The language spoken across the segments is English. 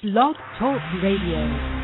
Blog Talk Radio.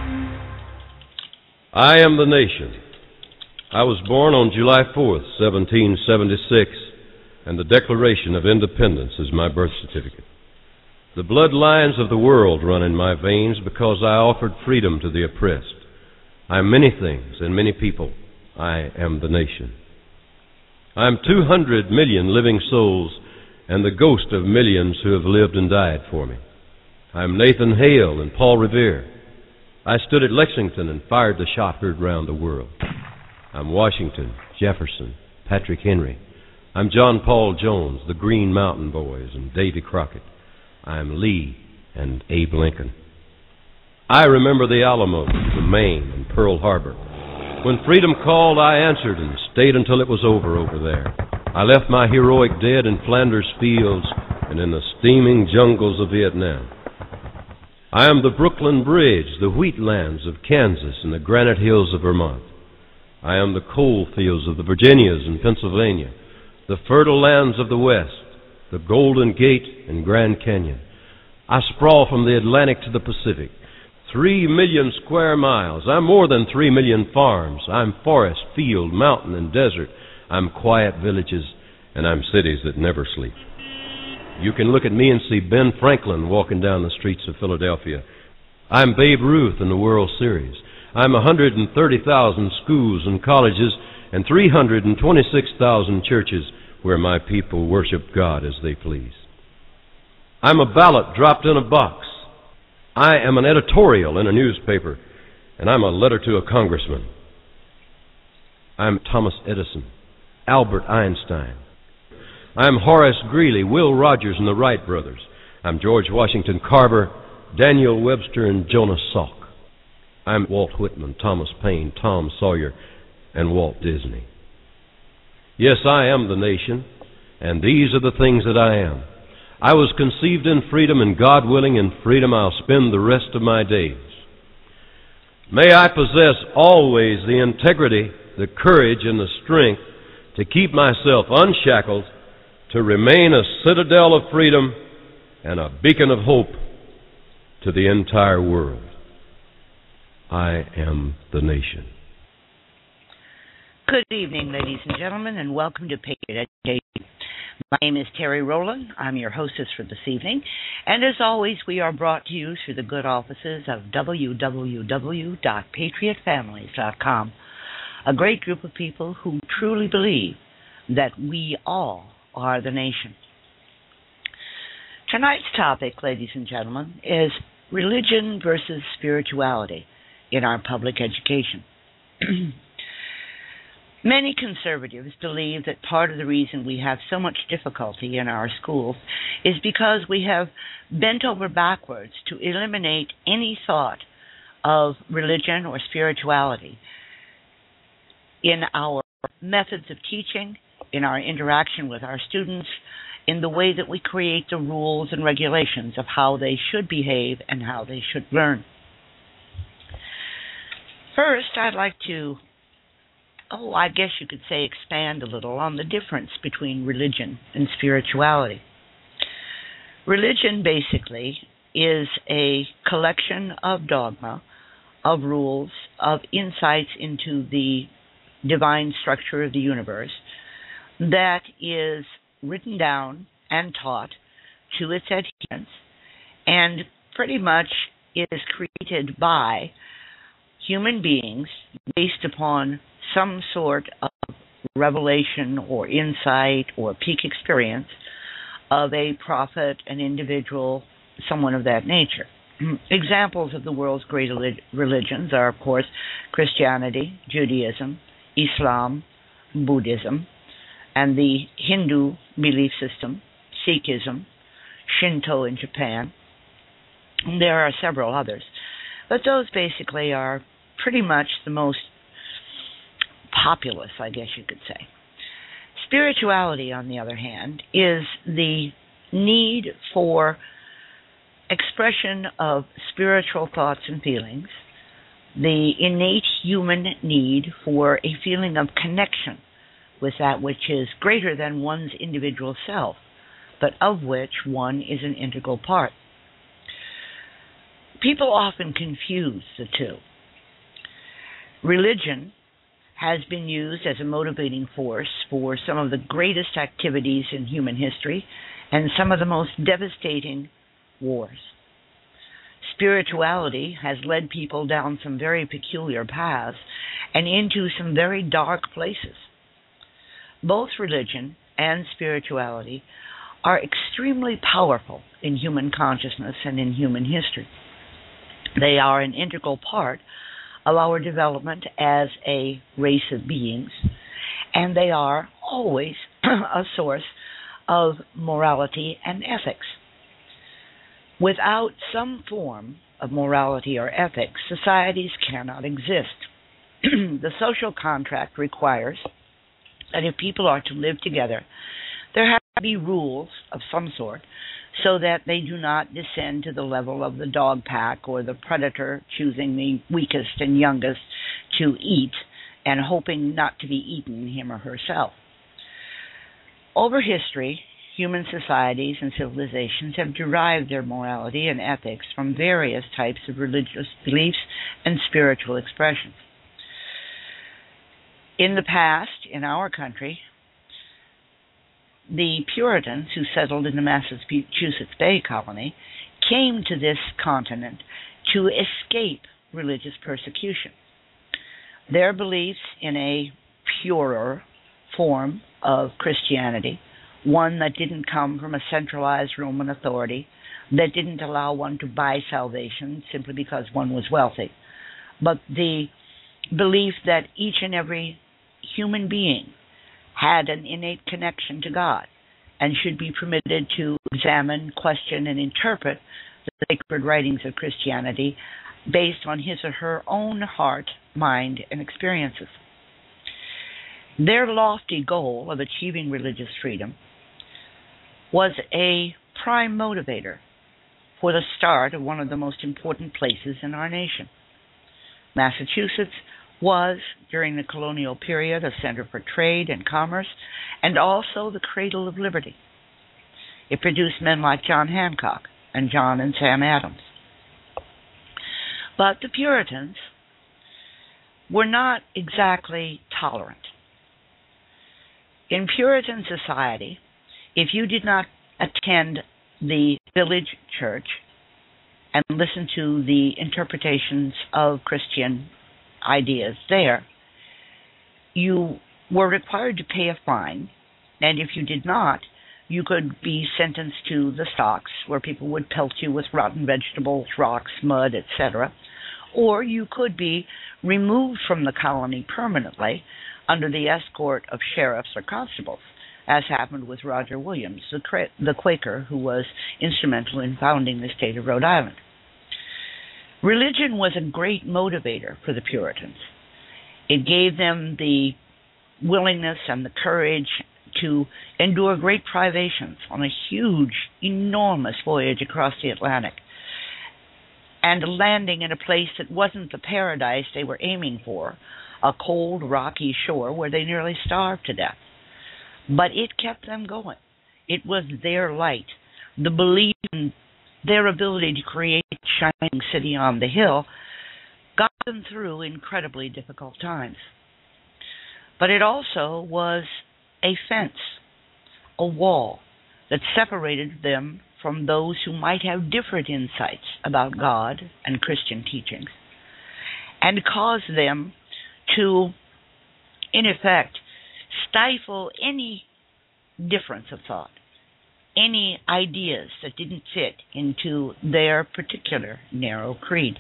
I am the nation. I was born on July 4th, 1776, and the Declaration of Independence is my birth certificate. The bloodlines of the world run in my veins because I offered freedom to the oppressed. I am many things and many people. I am the nation. I am 200 million living souls and the ghost of millions who have lived and died for me. I am Nathan Hale and Paul Revere. I stood at Lexington and fired the shot heard round the world. I'm Washington, Jefferson, Patrick Henry. I'm John Paul Jones, the Green Mountain Boys, and Davy Crockett. I'm Lee and Abe Lincoln. I remember the Alamo, the Maine, and Pearl Harbor. When freedom called, I answered and stayed until it was over there. I left my heroic dead in Flanders fields and in the steaming jungles of Vietnam. I am the Brooklyn Bridge, the wheatlands of Kansas, and the granite hills of Vermont. I am the coal fields of the Virginias and Pennsylvania, the fertile lands of the West, the Golden Gate and Grand Canyon. I sprawl from the Atlantic to the Pacific, 3 million square miles. I'm more than 3 million farms. I'm forest, field, mountain, and desert. I'm quiet villages, and I'm cities that never sleep. You can look at me and see Ben Franklin walking down the streets of Philadelphia. I'm Babe Ruth in the World Series. I'm 130,000 schools and colleges and 326,000 churches where my people worship God as they please. I'm a ballot dropped in a box. I am an editorial in a newspaper, and I'm a letter to a congressman. I'm Thomas Edison, Albert Einstein. I'm Horace Greeley, Will Rogers, and the Wright brothers. I'm George Washington Carver, Daniel Webster, and Jonas Salk. I'm Walt Whitman, Thomas Paine, Tom Sawyer, and Walt Disney. Yes, I am the nation, and these are the things that I am. I was conceived in freedom, and God willing, in freedom I'll spend the rest of my days. May I possess always the integrity, the courage, and the strength to keep myself unshackled, to remain a citadel of freedom and a beacon of hope to the entire world. I am the nation. Good evening, ladies and gentlemen, and welcome to Patriot Education. My name is Terry Rowland. I'm your hostess for this evening, and as always, we are brought to you through the good offices of www.patriotfamilies.com, a great group of people who truly believe that we all are the nation. Tonight's topic, ladies and gentlemen, is religion versus spirituality in our public education. Many conservatives believe that part of the reason we have so much difficulty in our schools is because we have bent over backwards to eliminate any thought of religion or spirituality in our methods of teaching, in our interaction with our students, in the way that we create the rules and regulations of how they should behave and how they should learn. First, I'd like to, I guess you could say, expand a little on the difference between religion and spirituality. Religion, basically, is a collection of dogma, of rules, of insights into the divine structure of the universe that is written down and taught to its adherents, and pretty much is created by human beings based upon some sort of revelation or insight or peak experience of a prophet, an individual, someone of that nature. Examples of the world's great religions are, of course, Christianity, Judaism, Islam, Buddhism, and the Hindu belief system, Sikhism, Shinto in Japan. And there are several others. But those basically are pretty much the most populous, I guess you could say. Spirituality, on the other hand, is the need for expression of spiritual thoughts and feelings, the innate human need for a feeling of connection with that which is greater than one's individual self, but of which one is an integral part. People often confuse the two. Religion has been used as a motivating force for some of the greatest activities in human history and some of the most devastating wars. Spirituality has led people down some very peculiar paths and into some very dark places. Both religion and spirituality are extremely powerful in human consciousness and in human history. They are an integral part of our development as a race of beings, and they are always a source of morality and ethics. Without some form of morality or ethics, societies cannot exist. The social contract requires that if people are to live together, there have to be rules of some sort so that they do not descend to the level of the dog pack or the predator choosing the weakest and youngest to eat and hoping not to be eaten, him or herself. Over history, human societies and civilizations have derived their morality and ethics from various types of religious beliefs and spiritual expressions. In the past, in our country, the Puritans who settled in the Massachusetts Bay Colony came to this continent to escape religious persecution. Their beliefs in a purer form of Christianity, one that didn't come from a centralized Roman authority, that didn't allow one to buy salvation simply because one was wealthy, but the belief that each and every human being had an innate connection to God and should be permitted to examine, question, and interpret the sacred writings of Christianity based on his or her own heart, mind, and experiences. Their lofty goal of achieving religious freedom was a prime motivator for the start of one of the most important places in our nation. Massachusetts was, during the colonial period, a center for trade and commerce, and also the cradle of liberty. It produced men like John Hancock and John and Sam Adams. But the Puritans were not exactly tolerant. In Puritan society, if you did not attend the village church and listen to the interpretations of Christian ideas there, you were required to pay a fine, and if you did not, you could be sentenced to the stocks, where people would pelt you with rotten vegetables, rocks, mud, etc., or you could be removed from the colony permanently under the escort of sheriffs or constables, as happened with Roger Williams, the Quaker who was instrumental in founding the state of Rhode Island. Religion was a great motivator for the Puritans. It gave them the willingness and the courage to endure great privations on a huge, enormous voyage across the Atlantic, and landing in a place that wasn't the paradise they were aiming for, a cold, rocky shore where they nearly starved to death. But it kept them going. It was their light, the belief in their ability to create a shining city on the hill, got them through incredibly difficult times. But it also was a fence, a wall that separated them from those who might have different insights about God and Christian teachings, and caused them to, in effect, stifle any difference of thought, any ideas that didn't fit into their particular narrow creed.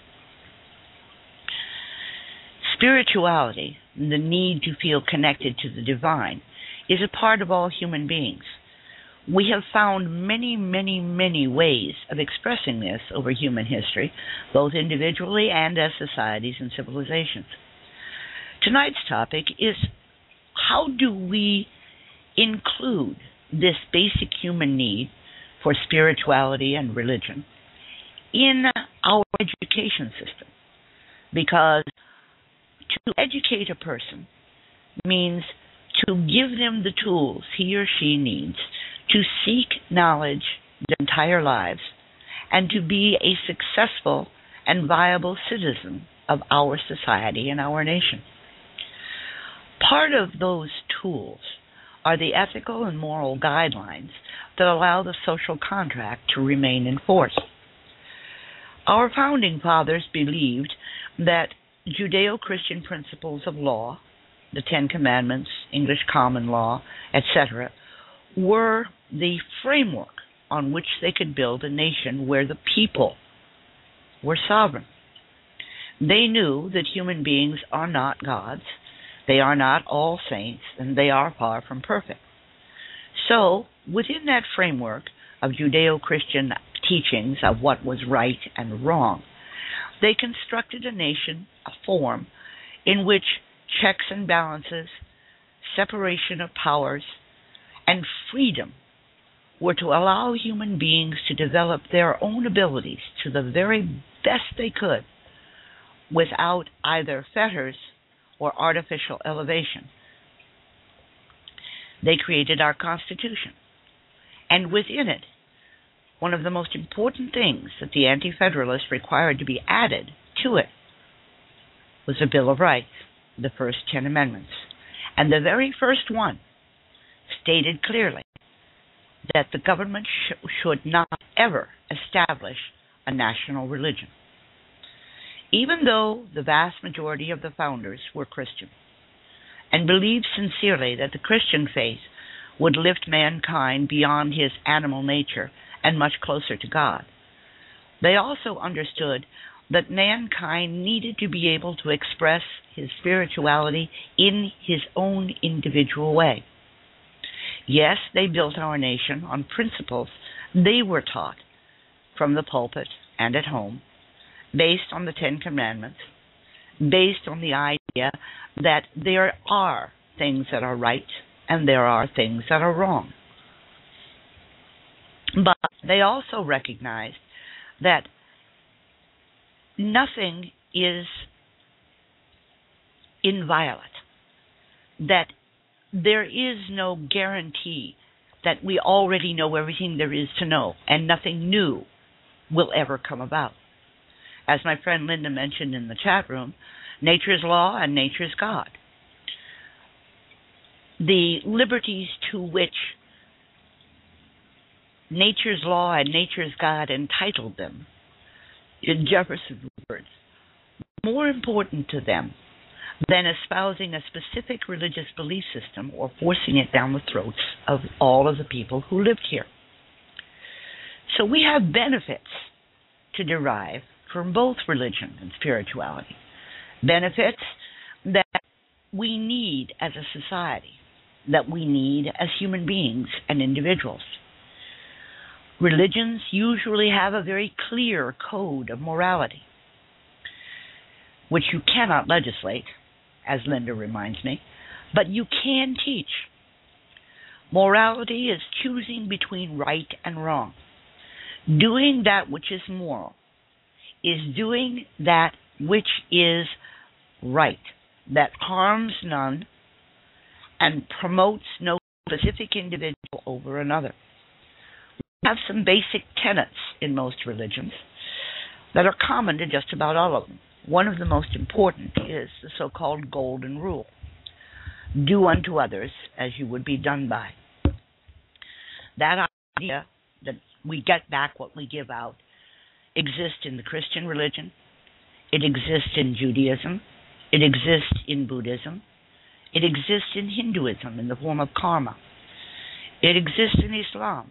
Spirituality, the need to feel connected to the divine, is a part of all human beings. We have found many, many, many ways of expressing this over human history, both individually and as societies and civilizations. Tonight's topic is, how do we include this basic human need for spirituality and religion in our education system? Because to educate a person means to give them the tools he or she needs to seek knowledge their entire lives and to be a successful and viable citizen of our society and our nation. Part of those tools are the ethical and moral guidelines that allow the social contract to remain in force. Our founding fathers believed that Judeo-Christian principles of law, the Ten Commandments, English common law, etc., were the framework on which they could build a nation where the people were sovereign. They knew that human beings are not gods, they are not all saints, and they are far from perfect. So, within that framework of Judeo-Christian teachings of what was right and wrong, they constructed a nation, a form, in which checks and balances, separation of powers, and freedom were to allow human beings to develop their own abilities to the very best they could without either fetters or artificial elevation. They created our Constitution, and within it, one of the most important things that the Anti-Federalists required to be added to it was a Bill of Rights, the first 10 amendments. And the very first one stated clearly that the government should not ever establish a national religion. Even though the vast majority of the founders were Christian and believed sincerely that the Christian faith would lift mankind beyond his animal nature and much closer to God, they also understood that mankind needed to be able to express his spirituality in his own individual way. Yes, they built our nation on principles they were taught from the pulpit and at home, based on the Ten Commandments, based on the idea that there are things that are right and there are things that are wrong. But they also recognized that nothing is inviolate, that there is no guarantee that we already know everything there is to know and nothing new will ever come about. As my friend Linda mentioned in the chat room, nature's law and nature's God. The liberties to which nature's law and nature's God entitled them, in Jefferson's words, more important to them than espousing a specific religious belief system or forcing it down the throats of all of the people who lived here. So we have benefits to derive from both religion and spirituality, benefits that we need as a society, that we need as human beings and individuals. Religions usually have a very clear code of morality, which you cannot legislate, as Linda reminds me, but you can teach. Morality is choosing between right and wrong. Doing that which is moral is doing that which is right, that harms none and promotes no specific individual over another. We have some basic tenets in most religions that are common to just about all of them. One of the most important is the so-called golden rule. Do unto others as you would be done by. That idea that we get back what we give out exists in the Christian religion. It exists in Judaism. It exists in Buddhism. It exists in Hinduism in the form of karma. It exists in Islam.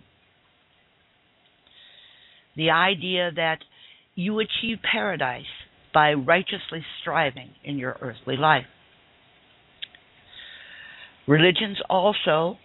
The idea that you achieve paradise by righteously striving in your earthly life. Religions also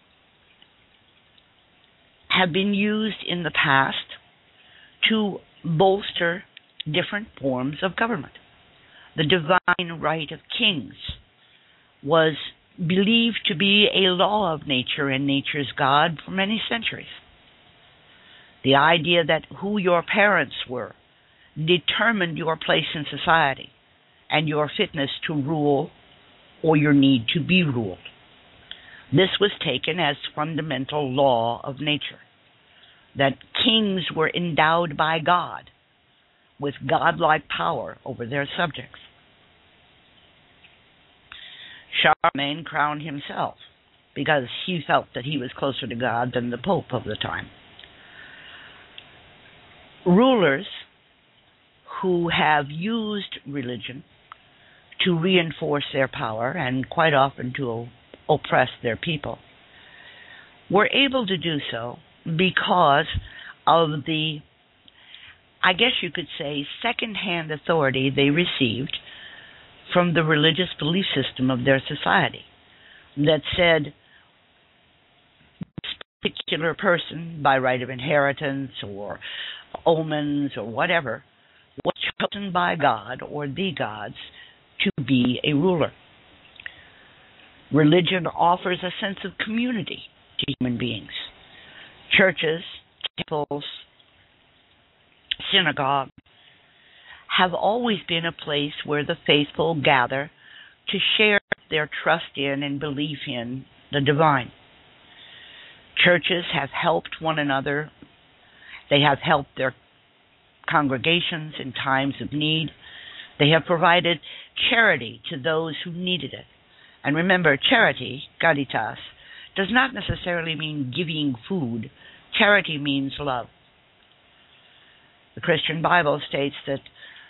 have been used in the past to bolster different forms of government. The divine right of kings was believed to be a law of nature and nature's God for many centuries. The idea that who your parents were determined your place in society and your fitness to rule or your need to be ruled. This was taken as fundamental law of nature, that kings were endowed by God with godlike power over their subjects. Charlemagne crowned himself because he felt that he was closer to God than the Pope of the time. Rulers who have used religion to reinforce their power and quite often to oppress their people were able to do so because of the, I guess you could say, second-hand authority they received from the religious belief system of their society that said this particular person, by right of inheritance or omens or whatever, was chosen by God or the gods to be a ruler. Religion offers a sense of community to human beings. Churches, temples, synagogues have always been a place where the faithful gather to share their trust in and belief in the divine. Churches have helped one another. They have helped their congregations in times of need. They have provided charity to those who needed it. And remember, charity, caritas, does not necessarily mean giving food. Charity means love. The Christian Bible states that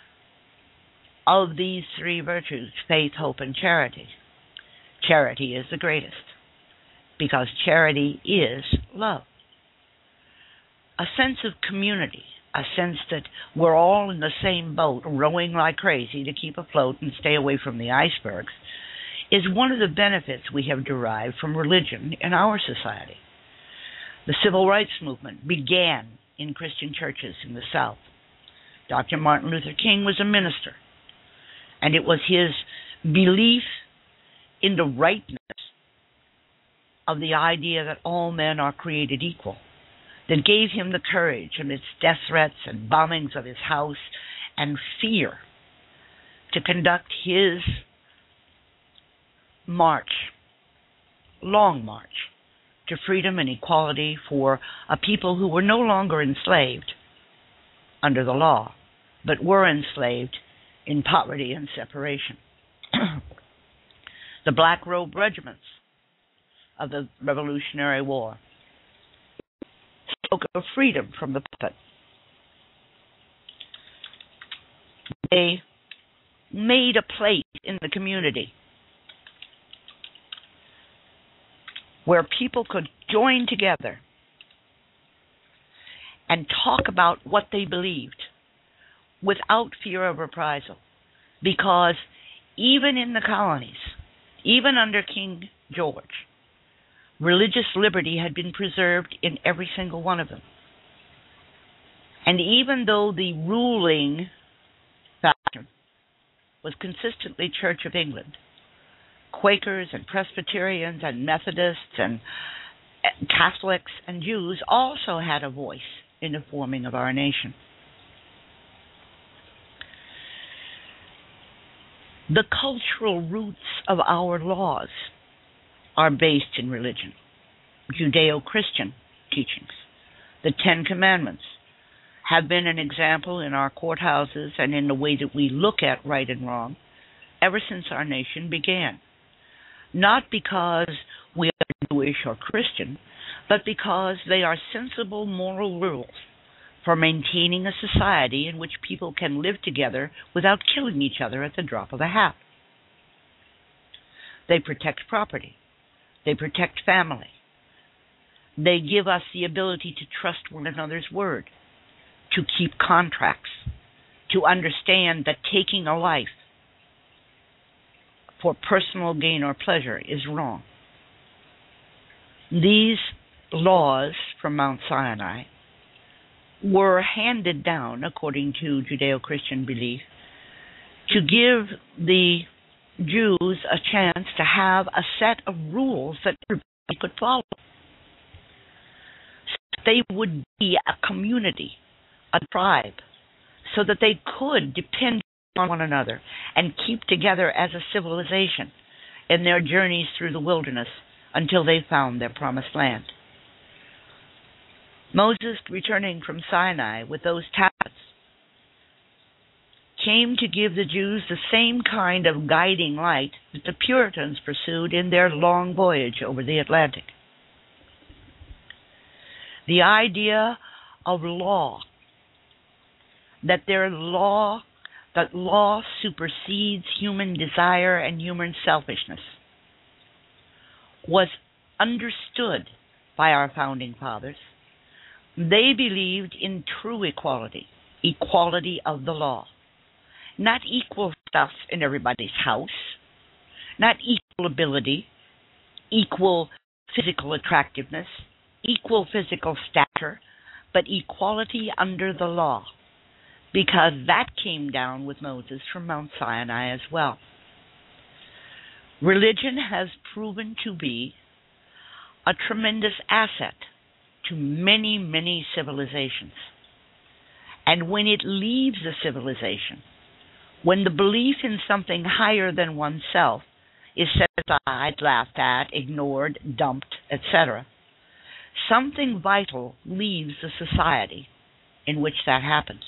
of these three virtues, faith, hope, and charity, charity is the greatest, because charity is love. A sense of community, a sense that we're all in the same boat, rowing like crazy to keep afloat and stay away from the icebergs, is one of the benefits we have derived from religion in our society. The civil rights movement began in Christian churches in the South. Dr. Martin Luther King was a minister, and it was his belief in the rightness of the idea that all men are created equal that gave him the courage amidst death threats and bombings of his house and fear to conduct his march, long march, to freedom and equality for a people who were no longer enslaved under the law, but were enslaved in poverty and separation. The Black Robe regiments of the Revolutionary War spoke of freedom from the puppet. They made a place in the community where people could join together and talk about what they believed without fear of reprisal. Because even in the colonies, even under King George, religious liberty had been preserved in every single one of them. And even though the ruling faction was consistently Church of England, Quakers and Presbyterians and Methodists and Catholics and Jews also had a voice in the forming of our nation. The cultural roots of our laws are based in religion, Judeo-Christian teachings. The Ten Commandments have been an example in our courthouses and in the way that we look at right and wrong ever since our nation began. Not because we are Jewish or Christian, but because they are sensible moral rules for maintaining a society in which people can live together without killing each other at the drop of a hat. They protect property. They protect family. They give us the ability to trust one another's word, to keep contracts, to understand that taking a life for personal gain or pleasure is wrong. These laws from Mount Sinai were handed down, according to Judeo-Christian belief, to give the Jews a chance to have a set of rules that everybody could follow. So that they would be a community, a tribe, so that they could depend on one another and keep together as a civilization in their journeys through the wilderness until they found their promised land. Moses, returning from Sinai with those tablets, came to give the Jews the same kind of guiding light that the Puritans pursued in their long voyage over the Atlantic. The idea of law, that law supersedes human desire and human selfishness, was understood by our founding fathers. They believed in true equality, equality of the law. Not equal stuff in everybody's house, not equal ability, equal physical attractiveness, equal physical stature, but equality under the law, because that came down with Moses from Mount Sinai as well. Religion has proven to be a tremendous asset to many, many civilizations. And when it leaves a civilization, when the belief in something higher than oneself is set aside, laughed at, ignored, dumped, etc., something vital leaves the society in which that happens.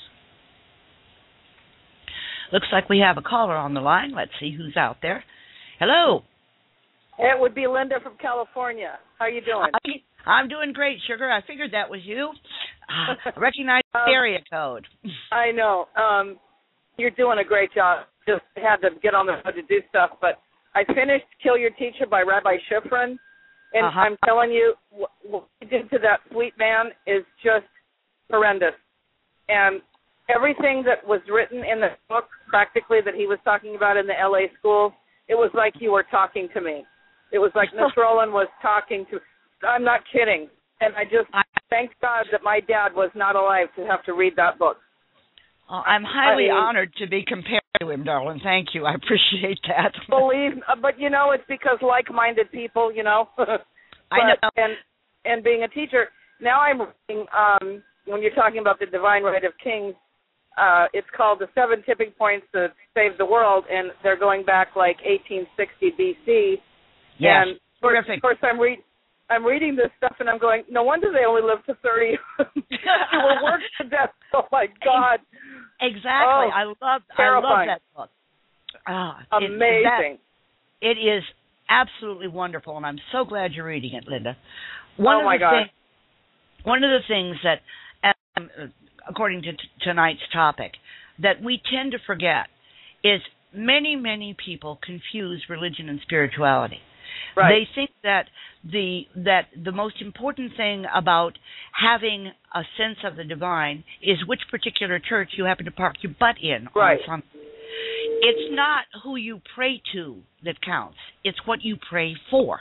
Looks like we have a caller on the line. Let's see who's out there. Hello. It would be Linda from California. How are you doing? I'm doing great, Sugar. I figured that was you. I recognize the area code. I know. You're doing a great job. Just had to get on the road to do stuff. But I finished Kill Your Teacher by Rabbi Shifrin. And I'm telling you, what he did to that sweet man is just horrendous. And everything that was written in the book, practically, that he was talking about in the L.A. schools, it was like you were talking to me. It was like Miss Rowland was talking to. I'm not kidding. And I thank God that my dad was not alive to have to read that book. I'm highly honored to be compared to him, darling. Thank you. I appreciate that. But you know, it's because like-minded people, you know. I know. And being a teacher, now I'm reading, when you're talking about the Divine Right of Kings, it's called The 7 Tipping Points to Save the World, and they're going back like 1860 B.C. Yes, and terrific. Of course, I'm reading this stuff, and I'm going, no wonder they only live to 30. They were worked to death. Oh, my God. Exactly. Oh, I love that book. Amazing. It is absolutely wonderful, and I'm so glad you're reading it, Linda. One of the things that, according to tonight's topic, that we tend to forget is many, many people confuse religion and spirituality. Right. They think that the most important thing about having a sense of the divine is which particular church you happen to park your butt in. Right. On Sunday. It's not who you pray to that counts. It's what you pray for.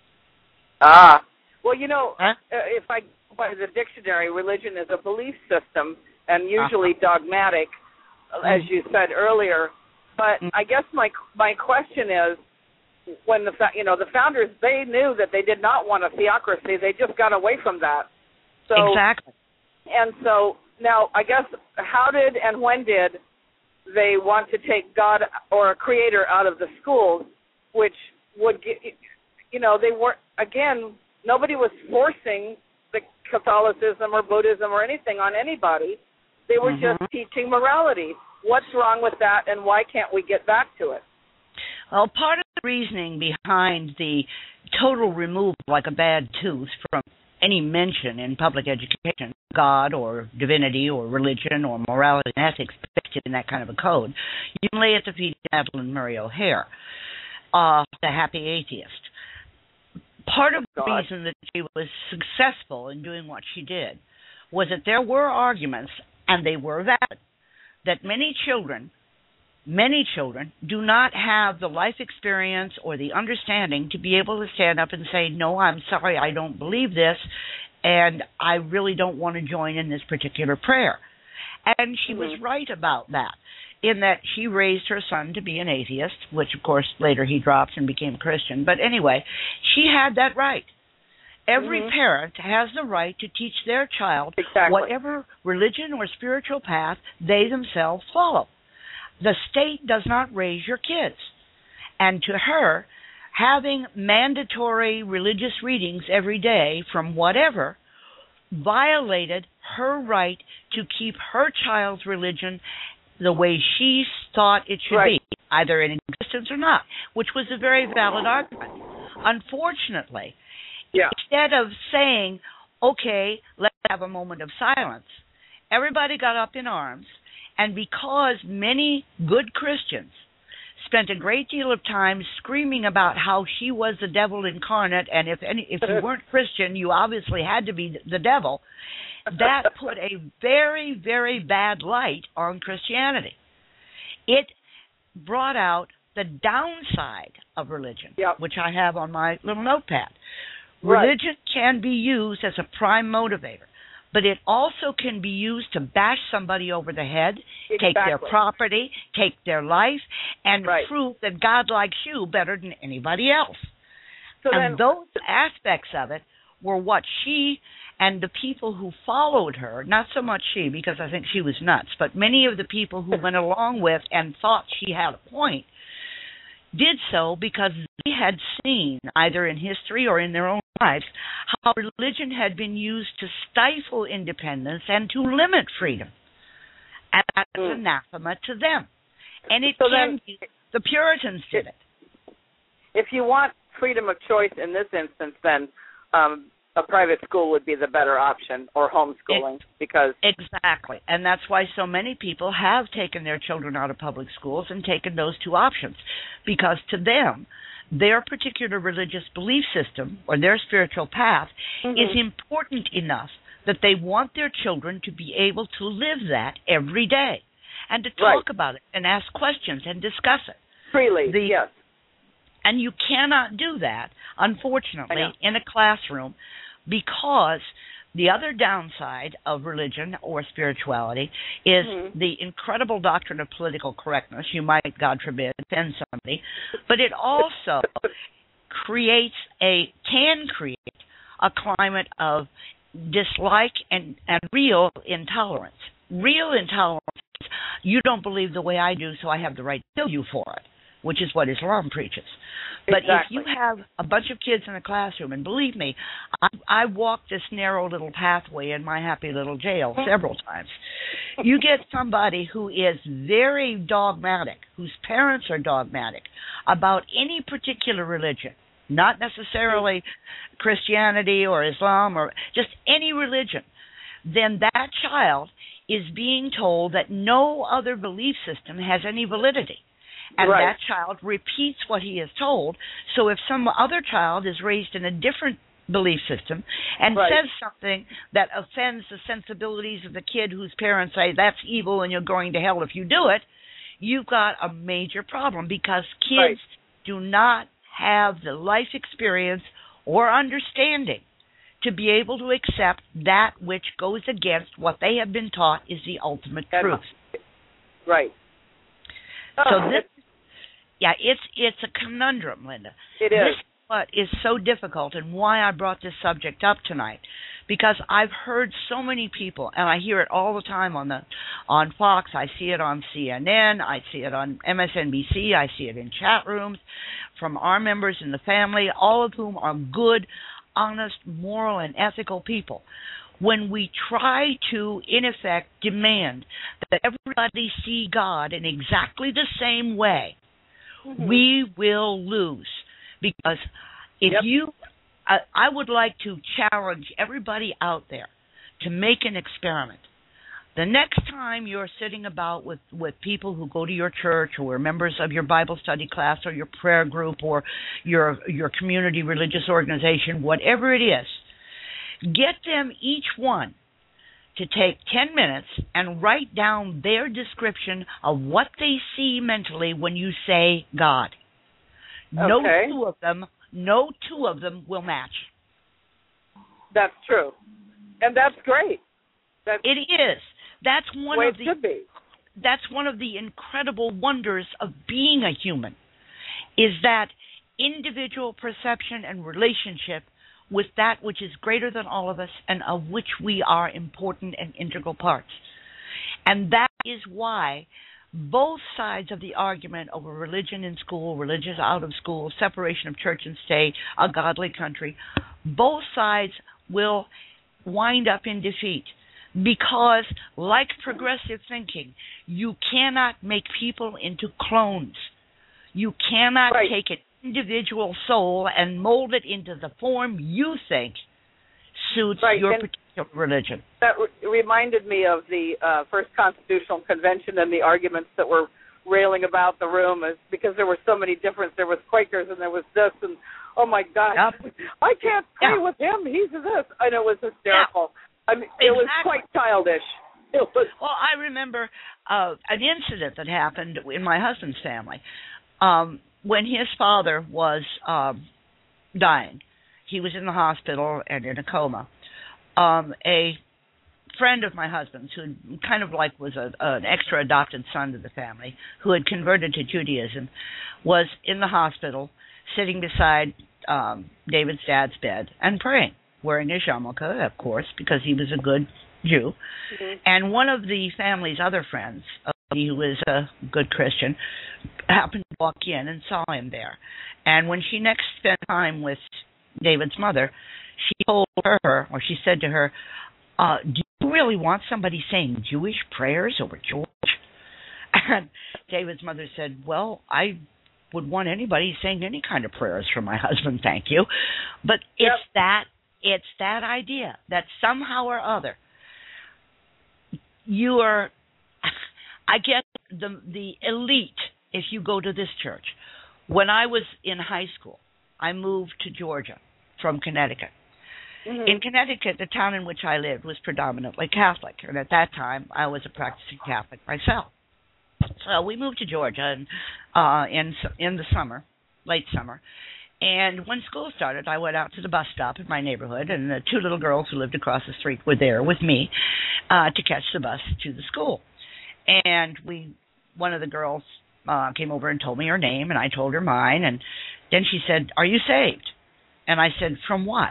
Well, you know, if I go by the dictionary, religion is a belief system and usually dogmatic, as you said earlier. But I guess my question is, when the founders, they knew that they did not want a theocracy. They just got away from that. So, exactly. And so now, I guess, how did and when did they want to take God or a creator out of the schools, which would get, they weren't, again, nobody was forcing the Catholicism or Buddhism or anything on anybody. They were just teaching morality. What's wrong with that, and why can't we get back to it? Well, part of the reasoning behind the total removal, like a bad tooth, from any mention in public education, God or divinity or religion or morality and ethics depicted in that kind of a code, you can lay at the feet of Madeline Murray O'Hare, the happy atheist. Part of the reason that she was successful in doing what she did was that there were arguments, and they were valid, that many children do not have the life experience or the understanding to be able to stand up and say, no, I'm sorry, I don't believe this, and I really don't want to join in this particular prayer. And she was right about that, in that she raised her son to be an atheist, which, of course, later he dropped and became a Christian. But anyway, she had that right. Every parent has the right to teach their child whatever religion or spiritual path they themselves follow. The state does not raise your kids. And to her, having mandatory religious readings every day from whatever violated her right to keep her child's religion the way she thought it should be, either in existence or not, which was a very valid argument. Unfortunately, instead of saying, okay, let's have a moment of silence, everybody got up in arms, and because many good Christians spent a great deal of time screaming about how she was the devil incarnate, and if you weren't Christian, you obviously had to be the devil, that put a very, very bad light on Christianity. It brought out the downside of religion, which I have on my little notepad. Religion can be used as a prime motivator, but it also can be used to bash somebody over the head, take their property, take their life, and prove that God likes you better than anybody else. And those aspects of it were what she and the people who followed her, not so much she, because I think she was nuts, but many of the people who went along with and thought she had a point, did so because they had seen, either in history or in their own lives, how religion had been used to stifle independence and to limit freedom. And that's anathema to them. And it the Puritans did it. If you want freedom of choice in this instance, then a private school would be the better option, or homeschooling, because... Exactly. And that's why so many people have taken their children out of public schools and taken those two options, because to them, their particular religious belief system or their spiritual path is important enough that they want their children to be able to live that every day and to talk about it and ask questions and discuss it. Freely, yes. And you cannot do that, unfortunately, in a classroom, because the other downside of religion or spirituality is the incredible doctrine of political correctness. You might, God forbid, offend somebody, but it also can create a climate of dislike and real intolerance. Real intolerance is, you don't believe the way I do, so I have the right to kill you for it, which is what Islam preaches. But if you have a bunch of kids in a classroom, and believe me, I walked this narrow little pathway in my happy little jail several times. You get somebody who is very dogmatic, whose parents are dogmatic about any particular religion, not necessarily Christianity or Islam or just any religion, then that child is being told that no other belief system has any validity. And that child repeats what he is told. So if some other child is raised in a different belief system and says something that offends the sensibilities of the kid whose parents say that's evil and you're going to hell if you do it, you've got a major problem, because kids do not have the life experience or understanding to be able to accept that which goes against what they have been taught is the ultimate truth. Right. So it's a conundrum, Linda. It is. This is what is so difficult and why I brought this subject up tonight, because I've heard so many people, and I hear it all the time on Fox. I see it on CNN. I see it on MSNBC. I see it in chat rooms from our members in the family, all of whom are good, honest, moral, and ethical people. When we try to, in effect, demand that everybody see God in exactly the same way, we will lose. Because if I would like to challenge everybody out there to make an experiment. The next time you're sitting about with people who go to your church or are members of your Bible study class or your prayer group or your community religious organization, whatever it is, get them each one to take 10 minutes and write down their description of what they see mentally when you say God. No two of them will match. That's true. And that's great. It is. That's one way of it should be. That's one of the incredible wonders of being a human, is that individual perception and relationship with that which is greater than all of us and of which we are important and integral parts. And that is why both sides of the argument over religion in school, religion out of school, separation of church and state, a godly country, both sides will wind up in defeat, Because, like progressive thinking, you cannot make people into clones. You cannot take an individual soul and mold it into the form you think suits your particular religion. That reminded me of the First Constitutional Convention and the arguments that were railing about the room, because there were so many different. There was Quakers and there was this, and oh my gosh, I can't pray with him. He's this. I know, it was hysterical. I mean, it was quite childish. Well, I remember an incident that happened in my husband's family when his father was dying. He was in the hospital and in a coma. A friend of my husband's, who kind of like was an extra adopted son to the family, who had converted to Judaism, was in the hospital sitting beside David's dad's bed and praying, wearing a yarmulke, of course, because he was a good Jew. Mm-hmm. And one of the family's other friends, who was a good Christian, happened to walk in and saw him there. And when she next spent time with David's mother, she told her, or she said to her, do you really want somebody saying Jewish prayers over George? And David's mother said, well, I would want anybody saying any kind of prayers for my husband, thank you. But it's that idea that somehow or other you are, I guess, the elite if you go to this church. When I was in high school, I moved to Georgia from Connecticut. Mm-hmm. In Connecticut, the town in which I lived was predominantly Catholic, and at that time, I was a practicing Catholic myself. So we moved to Georgia in the summer, late summer, and when school started, I went out to the bus stop in my neighborhood, and the two little girls who lived across the street were there with me to catch the bus to the school. And one of the girls came over and told me her name, and I told her mine, and then she said, "Are you saved?" And I said, "From what?"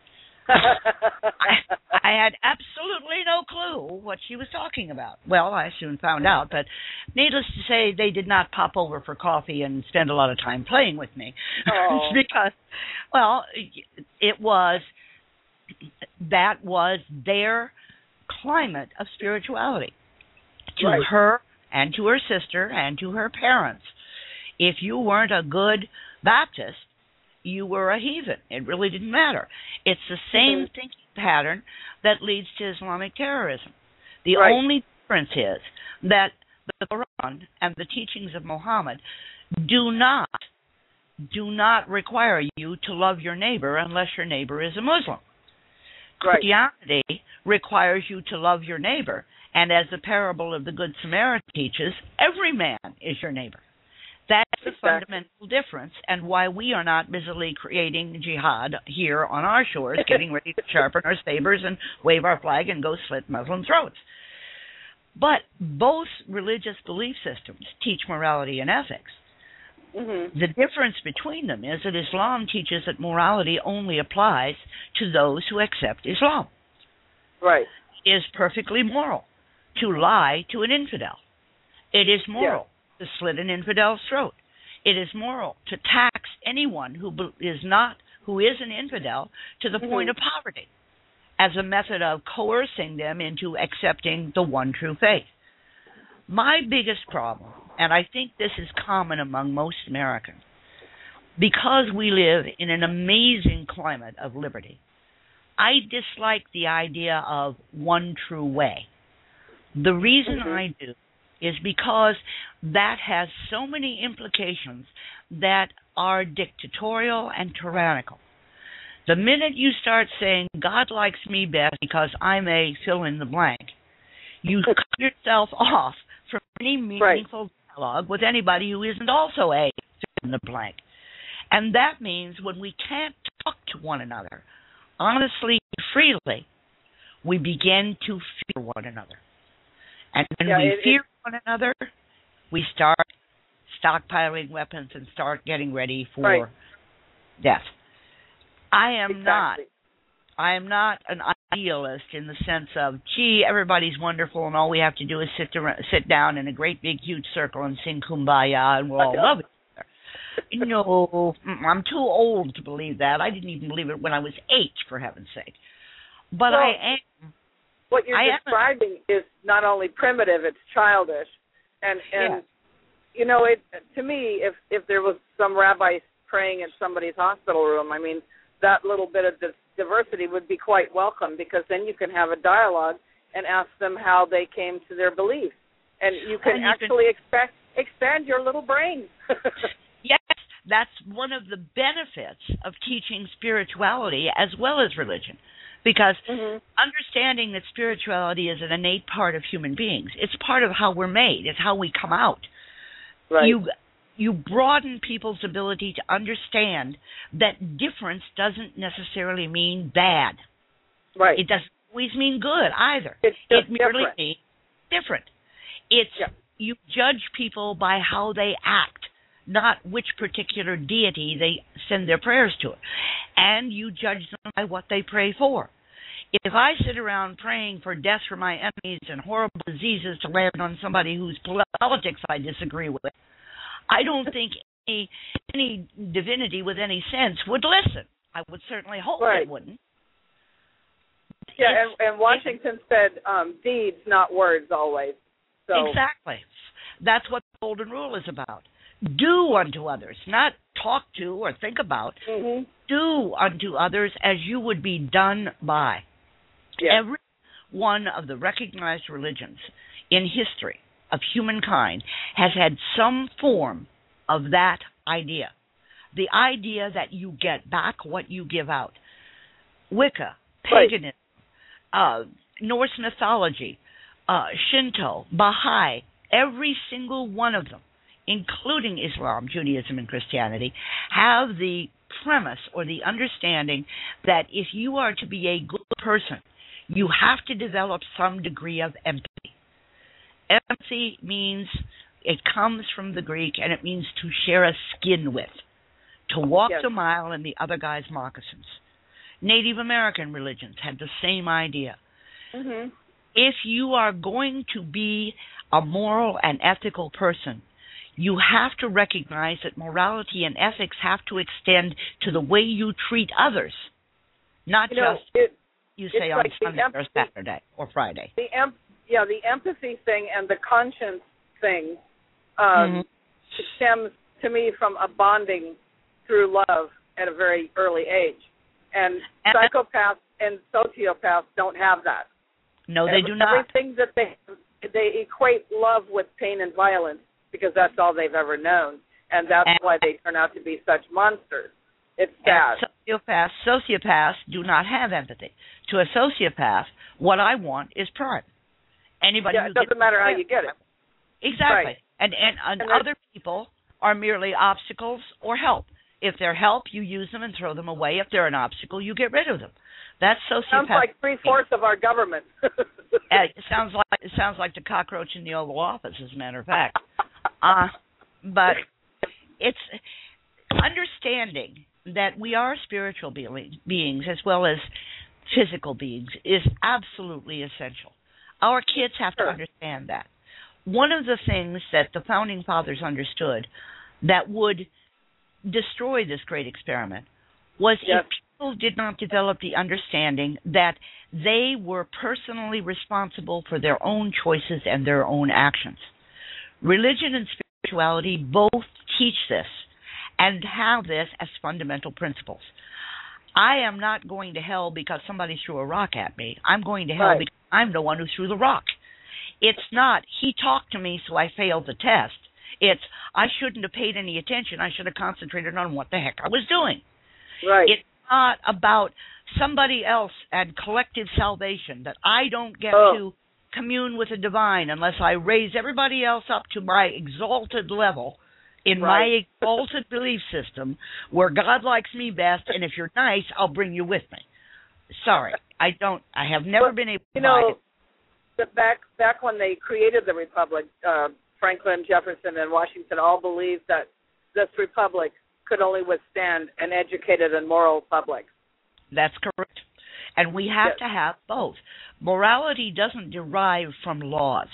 I had absolutely no clue what she was talking about. Well, I soon found out, but needless to say, they did not pop over for coffee and spend a lot of time playing with me. Because, well, that was their climate of spirituality. To her and to her sister and to her parents. If you weren't a good Baptist, you were a heathen. It really didn't matter. It's the same thinking pattern that leads to Islamic terrorism. The only difference is that the Quran and the teachings of Muhammad do not require you to love your neighbor unless your neighbor is a Muslim. Christianity requires you to love your neighbor, and as the parable of the Good Samaritan teaches, every man is your neighbor. That's the fundamental difference, and why we are not busily creating jihad here on our shores, getting ready to sharpen our sabers and wave our flag and go slit Muslim throats. But both religious belief systems teach morality and ethics. Mm-hmm. The difference between them is that Islam teaches that morality only applies to those who accept Islam. Right. It is perfectly moral to lie to an infidel. It is moral to slit an infidel's throat. It is moral to tax anyone who is an infidel to the point of poverty as a method of coercing them into accepting the one true faith. My biggest problem, and I think this is common among most Americans, because we live in an amazing climate of liberty, I dislike the idea of one true way. The reason I do is because that has so many implications that are dictatorial and tyrannical. The minute you start saying, God likes me best because I'm a fill in the blank, you cut yourself off from any meaningful dialogue with anybody who isn't also a fill in the blank. And that means when we can't talk to one another honestly, freely, we begin to fear one another. And when we fear one another, we start stockpiling weapons and start getting ready for death. I am not an idealist in the sense of, gee, everybody's wonderful and all we have to do is sit down in a great big huge circle and sing Kumbaya and we'll all love each other. No, I'm too old to believe that. I didn't even believe it when I was 8, for heaven's sake. But I am what you're describing is not only primitive, it's childish. And you know, it to me, if there was some rabbi praying in somebody's hospital room, I mean, that little bit of diversity would be quite welcome, because then you can have a dialogue and ask them how they came to their beliefs. And you can expand your little brain. Yes, that's one of the benefits of teaching spirituality as well as religion, because understanding that spirituality is an innate part of human beings. It's part of how we're made. It's how we come out. Right. You broaden people's ability to understand that difference doesn't necessarily mean bad. Right. It doesn't always mean good either. It merely means different. It's you judge people by how they act, not which particular deity they send their prayers to. And you judge them by what they pray for. If I sit around praying for death for my enemies and horrible diseases to land on somebody whose politics I disagree with, I don't think any divinity with any sense would listen. I would certainly hope they wouldn't. Yeah, and Washington said deeds, not words, always. So. Exactly. That's what the Golden Rule is about. Do unto others, not talk to or think about. Do unto others as you would be done by. Yes. Every one of the recognized religions in history of humankind has had some form of that idea. The idea that you get back what you give out. Wicca, paganism, Norse mythology, Shinto, Baha'i, every single one of them, including Islam, Judaism, and Christianity, have the premise or the understanding that if you are to be a good person, you have to develop some degree of empathy. Empathy means, it comes from the Greek, and it means to share a skin with, to walk the mile in the other guy's moccasins. Native American religions had the same idea. If you are going to be a moral and ethical person, you have to recognize that morality and ethics have to extend to the way you treat others, not just you say on Sunday or Saturday or Friday. The empathy thing and the conscience thing stems to me from a bonding through love at a very early age. And psychopaths and sociopaths don't have that. No, they do not. Everything that they equate love with pain and violence because that's all they've ever known, and that's why they turn out to be such monsters. It's sad. Sociopaths do not have empathy. To a sociopath, what I want is prime. Anybody who it doesn't matter how you get it. Exactly. Right. And other people are merely obstacles or help. If they're help, you use them and throw them away. If they're an obstacle, you get rid of them. That's sociopath. Sounds like 3/4 of our government. It sounds like the cockroach in the Oval Office, as a matter of fact. But it's understanding that we are spiritual beings as well as physical beings is absolutely essential. Our kids have to understand that. One of the things that the Founding Fathers understood that would destroy this great experiment was if people did not develop the understanding that they were personally responsible for their own choices and their own actions. Religion and spirituality both teach this and have this as fundamental principles. I am not going to hell because somebody threw a rock at me. I'm going to hell because I'm the one who threw the rock. It's not, he talked to me so I failed the test. It's, I shouldn't have paid any attention. I should have concentrated on what the heck I was doing. Right. It's not about somebody else and collective salvation, that I don't get to commune with the divine unless I raise everybody else up to my exalted level in my exalted belief system where God likes me best, and if you're nice, I'll bring you with me. Sorry, I have never been able to buy it. Back when they created the Republic, Franklin, Jefferson, and Washington all believed that this Republic could only withstand an educated and moral public. That's correct. And we have to have both. Morality doesn't derive from laws.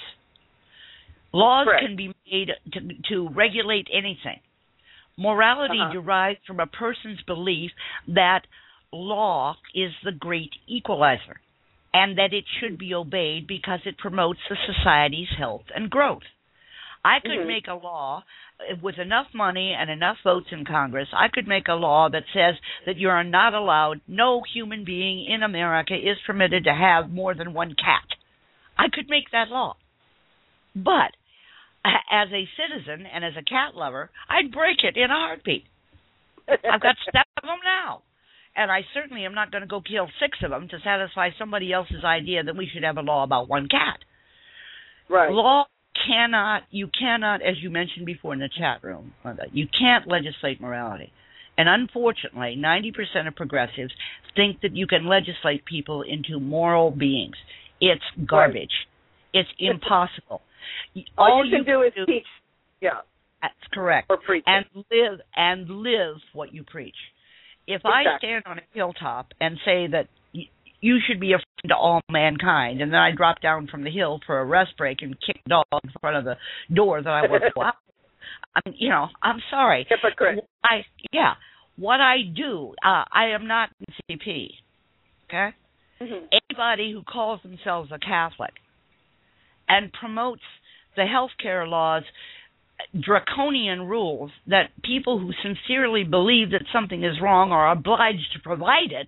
Laws can be made to regulate anything. Morality derives from a person's belief that law is the great equalizer. and that it should be obeyed because it promotes the society's health and growth. I could make a law with enough money and enough votes in Congress. I could make a law that says that you are not allowed, no human being in America is permitted to have more than one cat. I could make that law. But as a citizen and as a cat lover, I'd break it in a heartbeat. I've got 7 of them now. And I certainly am not going to go kill 6 of them to satisfy somebody else's idea that we should have a law about one cat. Right. You cannot, as you mentioned before in the chat room, you can't legislate morality. And unfortunately, 90% of progressives think that you can legislate people into moral beings. It's garbage. Right. It's impossible. All you can do is teach. Yeah. That's correct. Or preach. And live what you preach. If I stand on a hilltop and say that you should be a friend to all mankind, and then I drop down from the hill for a rest break and kick a dog in front of the door that I work for, I'm sorry. Hypocrite. What I do, I am not CP, okay? Mm-hmm. Anybody who calls themselves a Catholic and promotes the health care laws, draconian rules that people who sincerely believe that something is wrong are obliged to provide it,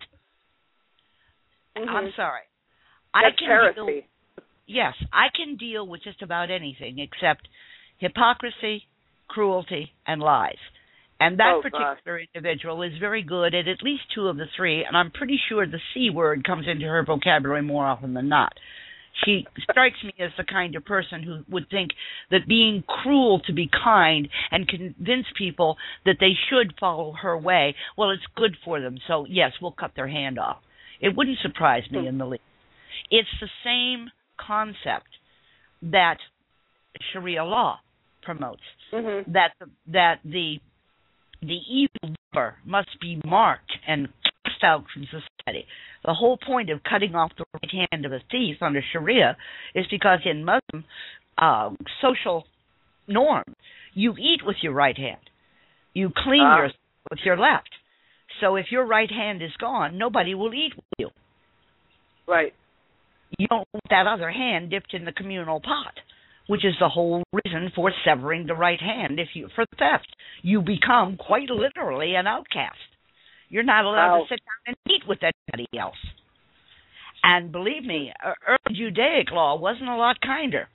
I'm sorry. That's heresy. I can deal with just about anything except hypocrisy, cruelty, and lies. And that particular individual is very good at least 2 of the 3, and I'm pretty sure the C word comes into her vocabulary more often than not. She strikes me as the kind of person who would think that being cruel to be kind and convince people that they should follow her way, well, it's good for them, so yes, we'll cut their hand off. It wouldn't surprise me in the least. It's the same concept that Sharia law promotes, that the evil doer must be marked and cast out from society. The whole point of cutting off the right hand of a thief under Sharia is because in Muslim social norm, you eat with your right hand. You clean yourself with your left. So if your right hand is gone, nobody will eat with you. Right. You don't want that other hand dipped in the communal pot, which is the whole reason for severing the right hand for theft. You become quite literally an outcast. You're not allowed to sit down and eat with anybody else. And believe me, early Judaic law wasn't a lot kinder.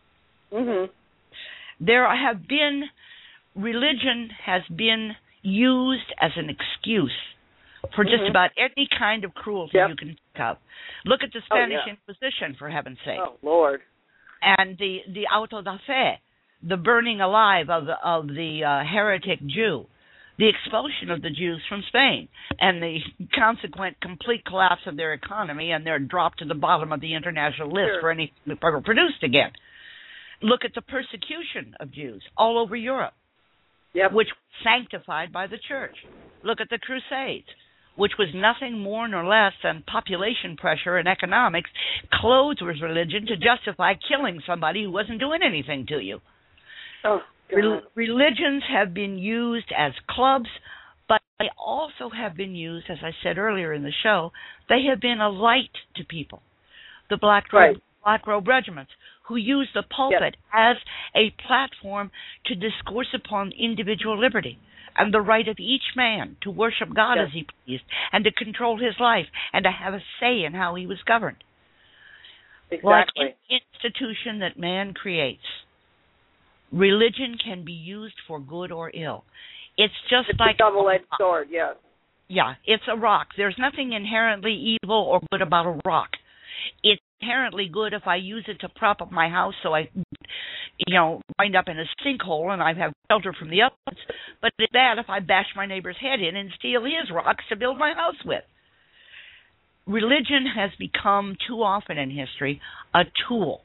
Religion has been used as an excuse for just about any kind of cruelty you can think of. Look at the Spanish Inquisition, for heaven's sake. Oh, Lord. And the auto da fe, the burning alive of the heretic Jew, the expulsion of the Jews from Spain, and the consequent complete collapse of their economy and their drop to the bottom of the international list for anything ever produced again. Look at the persecution of Jews all over Europe, which was sanctified by the church. Look at the Crusades, which was nothing more nor less than population pressure and economics clothed with religion to justify killing somebody who wasn't doing anything to you. Religions have been used as clubs, but they also have been used, as I said earlier in the show, they have been a light to people. The Black Robe regiments, who use the pulpit as a platform to discourse upon individual liberty and the right of each man to worship God as he pleased and to control his life and to have a say in how he was governed. Like an institution that man creates, religion can be used for good or ill. It's like a double-edged sword, Yeah, it's a rock. There's nothing inherently evil or good about a rock. It's inherently good if I use it to prop up my house so I, wind up in a sinkhole and I have shelter from the elements. But it's bad if I bash my neighbor's head in and steal his rocks to build my house with. Religion has become too often in history a tool.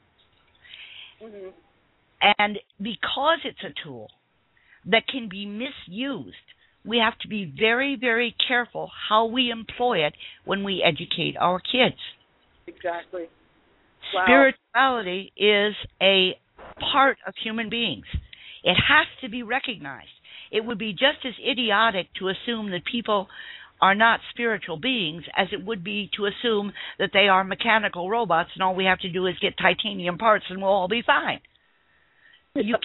And because it's a tool that can be misused, we have to be very, very careful how we employ it when we educate our kids. Exactly. Spirituality is a part of human beings. It has to be recognized. It would be just as idiotic to assume that people are not spiritual beings, as it would be to assume that they are mechanical robots and all we have to do is get titanium parts and we'll all be fine. You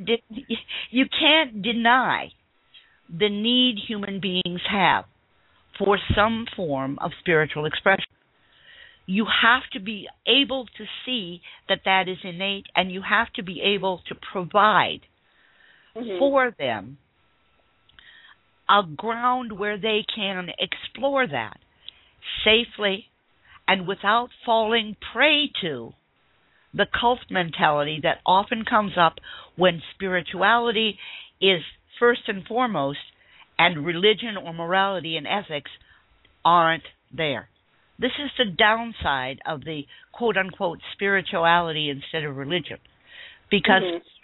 can't deny the need human beings have for some form of spiritual expression. You have to be able to see that that is innate, and you have to be able to provide for them a ground where they can explore that safely and without falling prey to the cult mentality that often comes up when spirituality is first and foremost and religion or morality and ethics aren't there. This is the downside of the quote-unquote spirituality instead of religion, because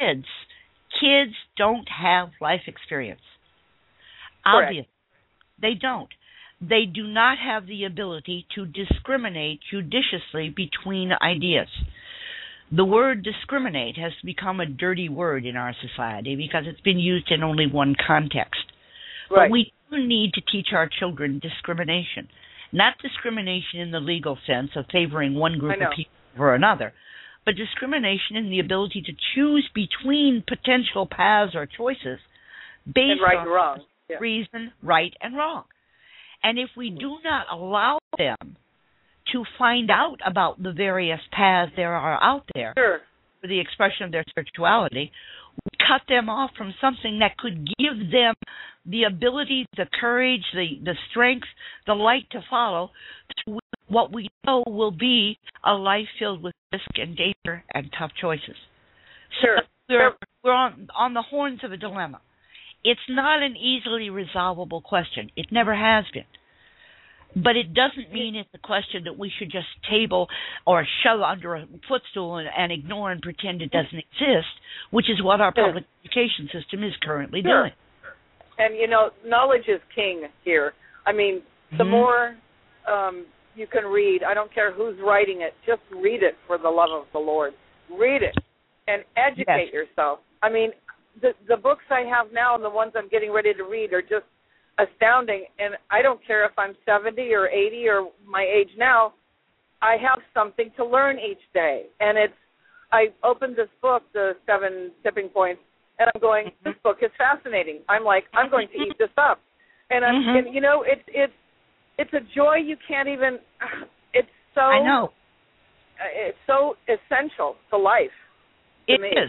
kids don't have life experience. Obviously, they don't. They do not have the ability to discriminate judiciously between ideas. The word discriminate has become a dirty word in our society because it's been used in only one context. But we do need to teach our children discrimination. Not discrimination in the legal sense of favoring one group of people over another, but discrimination in the ability to choose between potential paths or choices based on reason, right and wrong. And if we do not allow them to find out about the various paths there are out there for the expression of their spirituality, we cut them off from something that could give them the ability, the courage, the strength, the light to follow to what we know will be a life filled with risk and danger and tough choices. So we're on the horns of a dilemma. It's not an easily resolvable question. It never has been. But it doesn't mean it's a question that we should just table or shove under a footstool and ignore and pretend it doesn't exist, which is what our public education system is currently doing. And, knowledge is king here. I mean, the more you can read, I don't care who's writing it, just read it for the love of the Lord. Read it and educate yourself. I mean, the books I have now and the ones I'm getting ready to read are just astounding, and I don't care if I'm 70 or 80 or my age now, I have something to learn each day. And I opened this book, The 7 Tipping Points, and I'm going, this book is fascinating. I'm like, I'm going to eat this up. And it's a joy you can't even, it's so, I know. It's so essential to life. It is.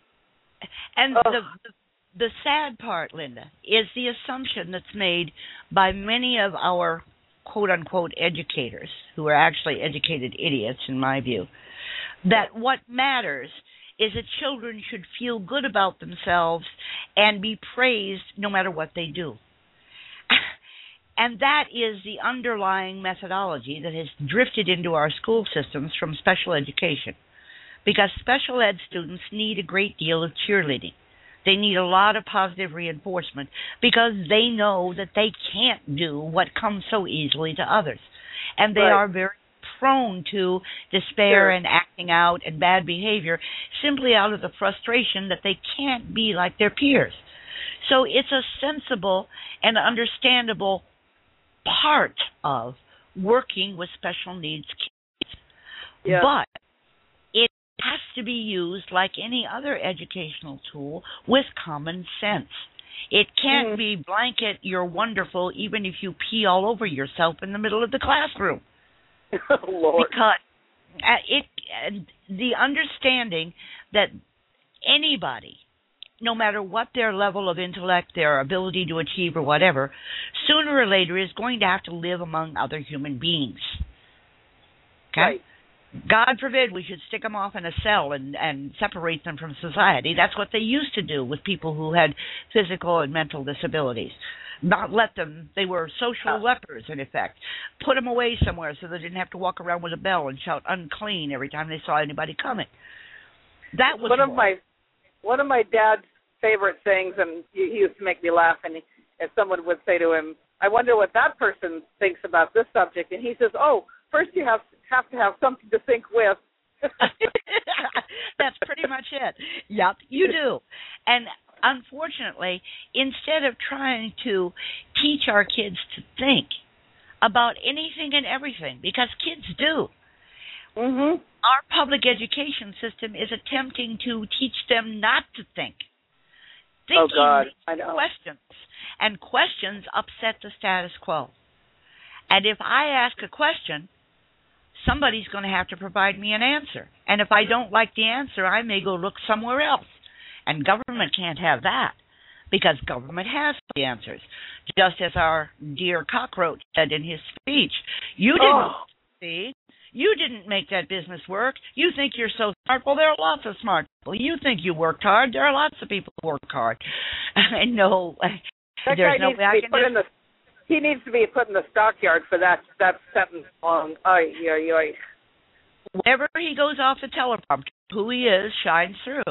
And the sad part, Linda, is the assumption that's made by many of our quote-unquote educators, who are actually educated idiots in my view, that what matters is that children should feel good about themselves and be praised no matter what they do. And that is the underlying methodology that has drifted into our school systems from special education, because special ed students need a great deal of cheerleading. They need a lot of positive reinforcement because they know that they can't do what comes so easily to others. And they are very prone to despair and acting out and bad behavior simply out of the frustration that they can't be like their peers. So it's a sensible and understandable part of working with special needs kids. Yeah. But it has to be used like any other educational tool with common sense. It can't be blanket, you're wonderful, even if you pee all over yourself in the middle of the classroom. Lord. Because the understanding that anybody, no matter what their level of intellect, their ability to achieve or whatever, sooner or later is going to have to live among other human beings. Okay? Right. God forbid we should stick them off in a cell and separate them from society. That's what they used to do with people who had physical and mental disabilities. Not let them, they were social lepers in effect. Put them away somewhere so they didn't have to walk around with a bell and shout unclean every time they saw anybody coming. That was one of my dad's favorite sayings, and he used to make me laugh, and if someone would say to him, I wonder what that person thinks about this subject, and he says, oh, first you have to have something to think with. That's pretty much it. Yep, you do. And unfortunately, instead of trying to teach our kids to think about anything and everything, because kids do, our public education system is attempting to teach them not to think. Thinking leads to questions, and questions upset the status quo. And if I ask a question, somebody's going to have to provide me an answer. And if I don't like the answer, I may go look somewhere else. And government can't have that, because government has the answers. Just as our dear Cockroach said in his speech, you didn't see, you didn't make that business work. You think you're so smart. Well, there are lots of smart people. You think you worked hard. There are lots of people who work hard. And no, there's no way I can do it. He needs to be put in the stockyard for that sentence long. Whenever he goes off the teleprompter, who he is shines through.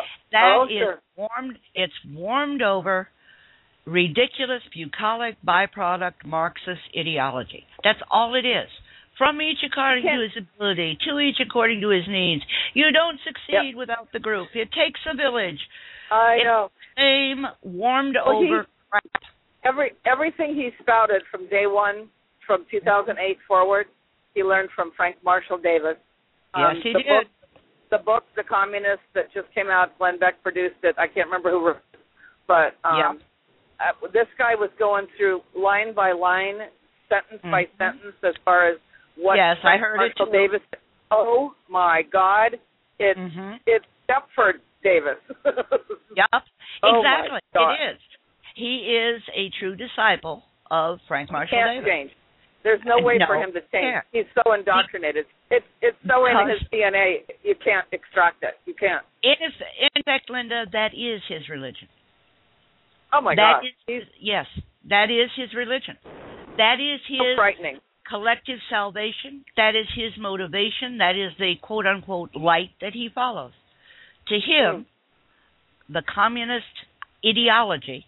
It's warmed over, ridiculous, bucolic, byproduct Marxist ideology. That's all it is. From each according to his ability, to each according to his needs. You don't succeed without the group. It takes a village. I know. Same warmed over crap. Everything he spouted from day one, from 2008 forward, he learned from Frank Marshall Davis. Yes, he did. The book, The Communist, that just came out, Glenn Beck produced it. I can't remember who wrote it. But this guy was going through line by line, sentence by sentence, as far as what I heard Marshall it Davis. Oh, my God. It's Stepford Davis. Yep, exactly. It is. He is a true disciple of Frank Marshall Davis. Change. There's no way for him to change. He's so indoctrinated. It's so in his DNA, you can't extract it. You can't. In fact, Linda, that is his religion. Oh, my God. Yes, that is his religion. That is his frightening. Collective salvation. That is his motivation. That is the quote-unquote light that he follows. To him, the communist ideology,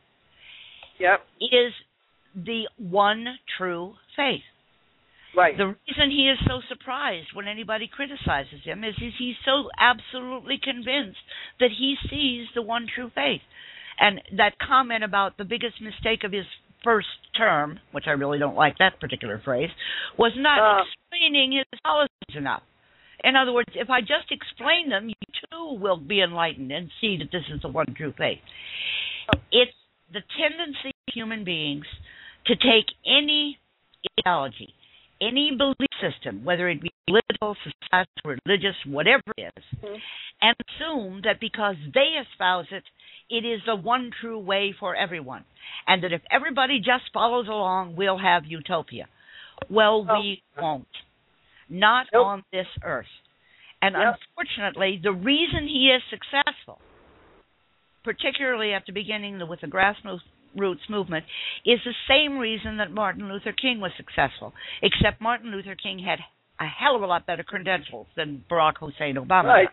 is the one true faith. Right. The reason he is so surprised when anybody criticizes him is he's so absolutely convinced that he sees the one true faith. And that comment about the biggest mistake of his first term, which I really don't like that particular phrase, was not explaining his policies enough. In other words, if I just explain them, you too will be enlightened and see that this is the one true faith. It's the tendency of human beings to take any ideology, any belief system, whether it be political, societal, religious, whatever it is, and assume that because they espouse it, it is the one true way for everyone, and that if everybody just follows along, we'll have utopia. Well, we won't. Not on this earth. And unfortunately, the reason he is successful, particularly at the beginning with the grassroots movement, is the same reason that Martin Luther King was successful, except Martin Luther King had a hell of a lot better credentials than Barack Hussein Obama. Right.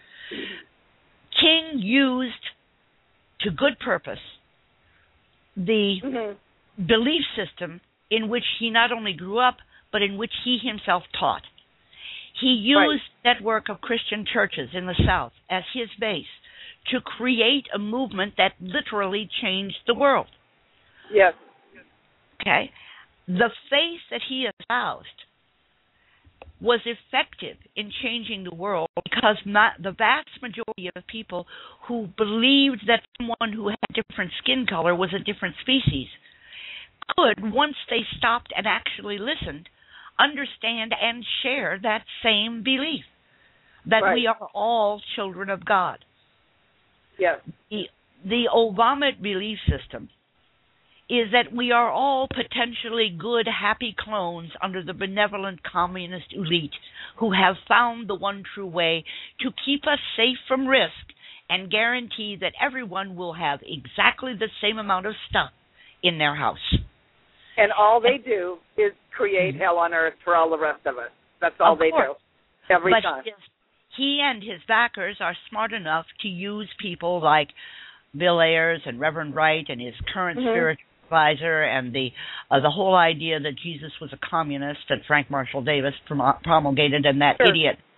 King used to good purpose the belief system in which he not only grew up, but in which he himself taught. He used the network of Christian churches in the South as his base to create a movement that literally changed the world. Yes. Okay? The faith that he espoused was effective in changing the world because the vast majority of people who believed that someone who had a different skin color was a different species could, once they stopped and actually listened, understand and share that same belief, that we are all children of God. Yes. The Obama belief system is that we are all potentially good, happy clones under the benevolent communist elite who have found the one true way to keep us safe from risk and guarantee that everyone will have exactly the same amount of stuff in their house. And all they do is create hell on earth for all the rest of us. That's all they do. Every time. He and his backers are smart enough to use people like Bill Ayers and Reverend Wright and his current spiritual advisor and the whole idea that Jesus was a communist that Frank Marshall Davis promulgated, and that idiot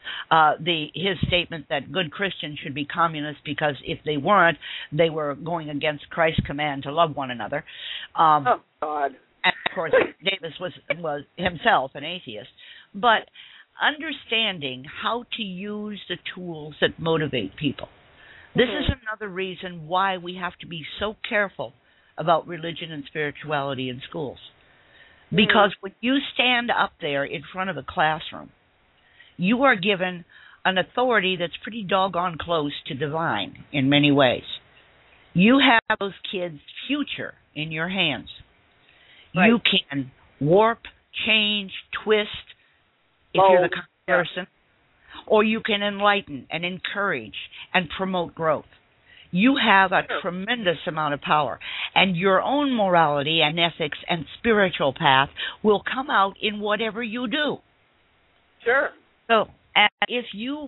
his statement that good Christians should be communists because if they weren't, they were going against Christ's command to love one another. Oh God! And of course, Davis was himself an atheist, but understanding how to use the tools that motivate people. This is another reason why we have to be so careful about religion and spirituality in schools. Because when you stand up there in front of a classroom, you are given an authority that's pretty doggone close to divine in many ways. You have those kids' future in your hands. Right. You can warp, change, twist, if you're the kind of person, or you can enlighten and encourage and promote growth. You have a tremendous amount of power, and your own morality and ethics and spiritual path will come out in whatever you do. Sure. So, if you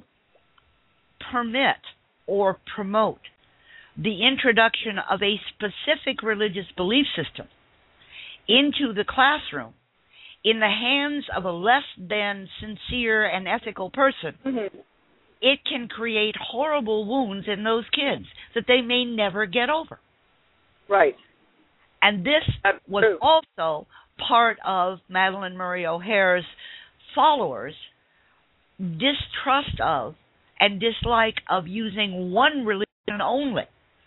permit or promote the introduction of a specific religious belief system into the classroom in the hands of a less than sincere and ethical person, it can create horrible wounds in those kids that they may never get over. Right. And this was also part of Madalyn Murray O'Hair's followers' distrust of and dislike of using one religion only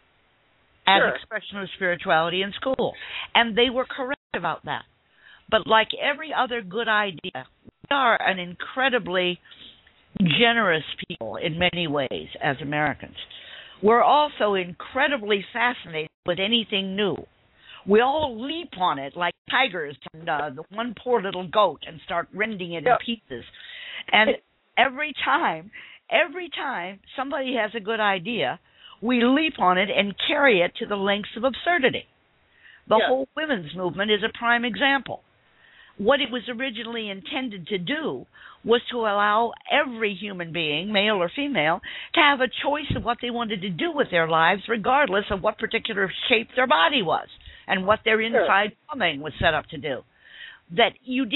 as expression of spirituality in school. And they were correct about that. But like every other good idea, we are an incredibly generous people in many ways as Americans. We're also incredibly fascinated with anything new. We all leap on it like tigers on the one poor little goat and start rending it in pieces. And every time somebody has a good idea, we leap on it and carry it to the lengths of absurdity. The whole women's movement is a prime example. What it was originally intended to do was to allow every human being, male or female, to have a choice of what they wanted to do with their lives, regardless of what particular shape their body was and what their inside plumbing was set up to do. That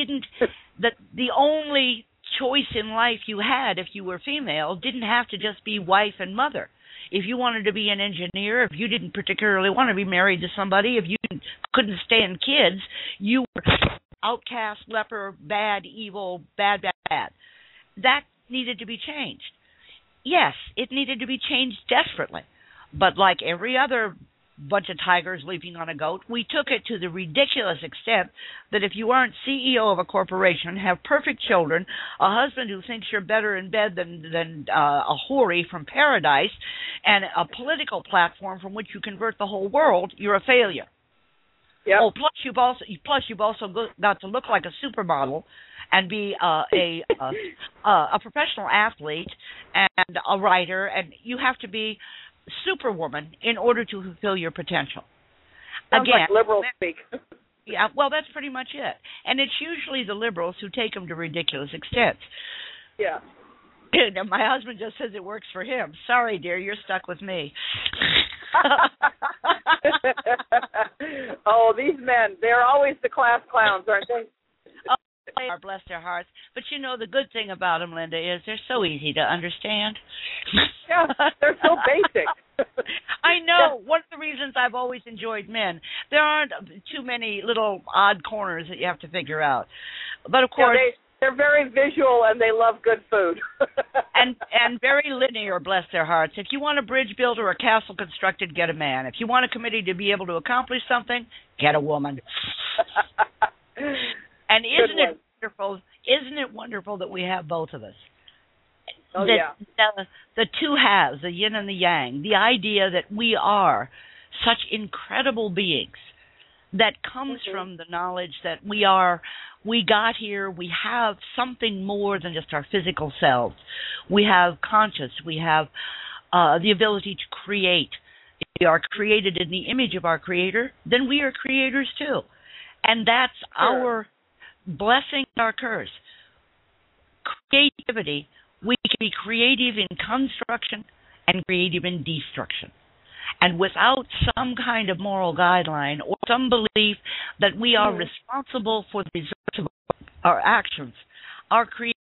the only choice in life you had if you were female didn't have to just be wife and mother. If you wanted to be an engineer, if you didn't particularly want to be married to somebody, if you couldn't stand kids, you were outcast, leper, bad, evil, bad. That needed to be changed. Yes, it needed to be changed desperately. But like every other bunch of tigers leaping on a goat, we took it to the ridiculous extent that if you aren't CEO of a corporation, have perfect children, a husband who thinks you're better in bed than a houri from paradise, and a political platform from which you convert the whole world, you're a failure. Yep. Oh, plus you've also got to look like a supermodel and be a professional athlete and a writer, and you have to be superwoman in order to fulfill your potential. Sounds like liberals speak. Yeah, well, that's pretty much it. And it's usually the liberals who take them to ridiculous extents. Yeah. My husband just says it works for him. Sorry, dear, you're stuck with me. Oh, these men, they're always the class clowns, aren't they? Oh, they are, bless their hearts. But you know, the good thing about them, Linda, is they're so easy to understand. Yeah, they're so basic. I know. One of the reasons I've always enjoyed men, there aren't too many little odd corners that you have to figure out. But of course, they're very visual and they love good food. and very linear, bless their hearts. If you want a bridge built or a castle constructed, get a man. If you want a committee to be able to accomplish something, get a woman. And isn't it wonderful that we have both of us? Oh, yeah. The two halves, the yin and the yang, the idea that we are such incredible beings that comes from the knowledge that we got here, we have something more than just our physical selves. We have conscious, we have the ability to create. If we are created in the image of our Creator, then we are creators too. And that's our blessing and our curse. Creativity. We can be creative in construction and creative in destruction. And without some kind of moral guideline or some belief that we are responsible for the results of our actions, our creativity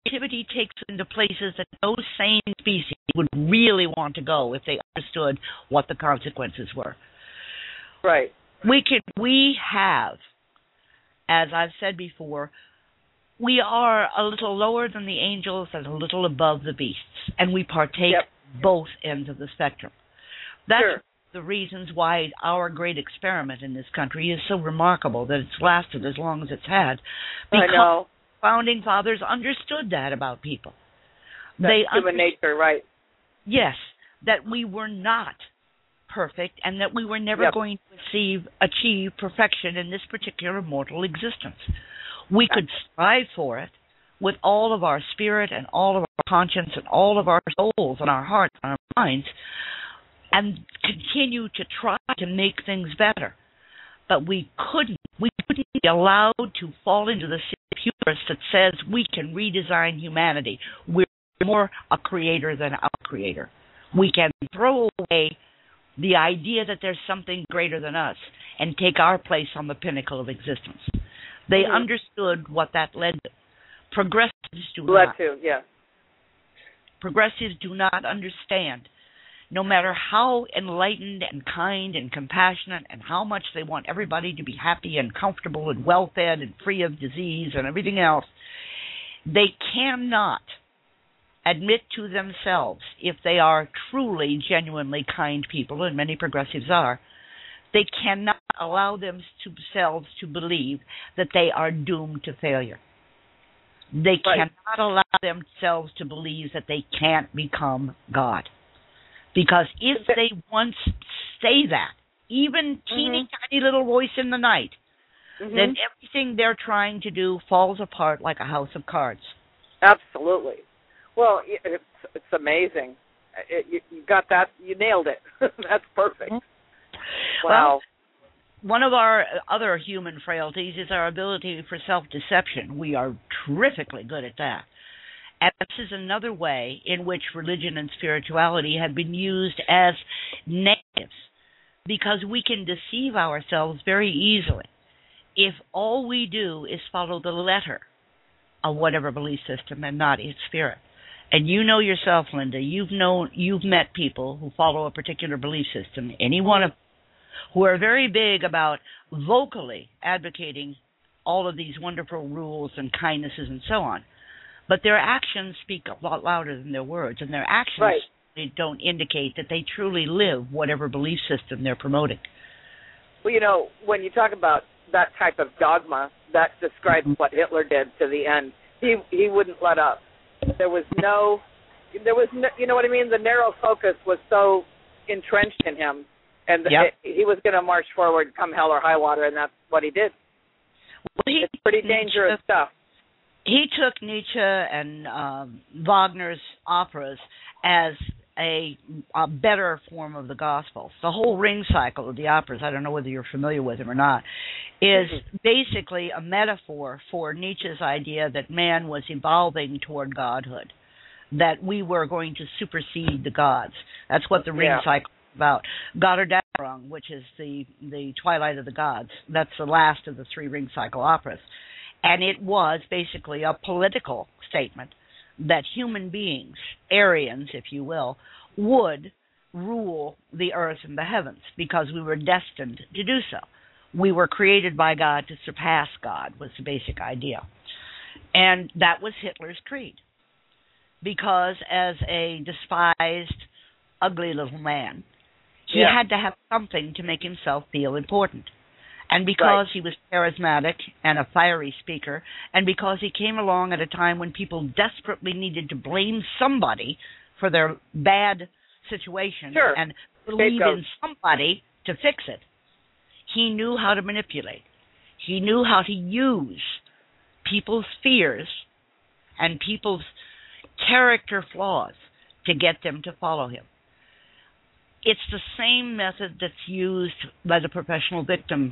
creativity takes us into places that no sane species would really want to go if they understood what the consequences were. Right. We have, as I've said before, we are a little lower than the angels and a little above the beasts, and we partake both ends of the spectrum. That's the reasons why our great experiment in this country is so remarkable, that it's lasted as long as it's had. Because I know. Founding fathers understood that about people. That's human nature, right? Yes, that we were not perfect and that we were never going to achieve perfection in this particular mortal existence. We could strive for it with all of our spirit and all of our conscience and all of our souls and our hearts and our minds, and continue to try to make things better. But we couldn't be allowed to fall into the hubris that says we can redesign humanity. We're more a creator than our creator. We can throw away the idea that there's something greater than us and take our place on the pinnacle of existence. They understood what that led to. Progressives do not. Progressives do not understand. No matter how enlightened and kind and compassionate and how much they want everybody to be happy and comfortable and well-fed and free of disease and everything else, they cannot admit to themselves, if they are truly, genuinely kind people, and many progressives are, they cannot allow themselves to believe that they are doomed to failure. They cannot allow themselves to believe that they can't become God. Because if they once say that, even teeny tiny little voice in the night, then everything they're trying to do falls apart like a house of cards. Absolutely. Well, it's amazing. You got that. You nailed it. That's perfect. Wow. Well, one of our other human frailties is our ability for self-deception. We are terrifically good at that. And this is another way in which religion and spirituality have been used as negatives, because we can deceive ourselves very easily if all we do is follow the letter of whatever belief system and not its spirit. And you know yourself, Linda, you've met people who follow a particular belief system, any one of them, who are very big about vocally advocating all of these wonderful rules and kindnesses and so on. But their actions speak a lot louder than their words, and their actions don't indicate that they truly live whatever belief system they're promoting. Well, when you talk about that type of dogma, that describes what Hitler did to the end. He wouldn't let up. There was no, you know what I mean? The narrow focus was so entrenched in him, and he was going to march forward come hell or high water, and that's what he did. Well, it's pretty dangerous stuff. He took Nietzsche and Wagner's operas as a better form of the gospel. The whole ring cycle of the operas, I don't know whether you're familiar with them or not, is basically a metaphor for Nietzsche's idea that man was evolving toward godhood, that we were going to supersede the gods. That's what the ring cycle is about. Götterdämmerung, which is the Twilight of the Gods, that's the last of the three ring cycle operas. And it was basically a political statement that human beings, Aryans, if you will, would rule the earth and the heavens because we were destined to do so. We were created by God to surpass God, was the basic idea. And that was Hitler's creed. Because as a despised, ugly little man, he had to have something to make himself feel important. And because he was charismatic and a fiery speaker, and because he came along at a time when people desperately needed to blame somebody for their bad situation and believe in somebody to fix it, he knew how to manipulate. He knew how to use people's fears and people's character flaws to get them to follow him. It's the same method that's used by the professional victim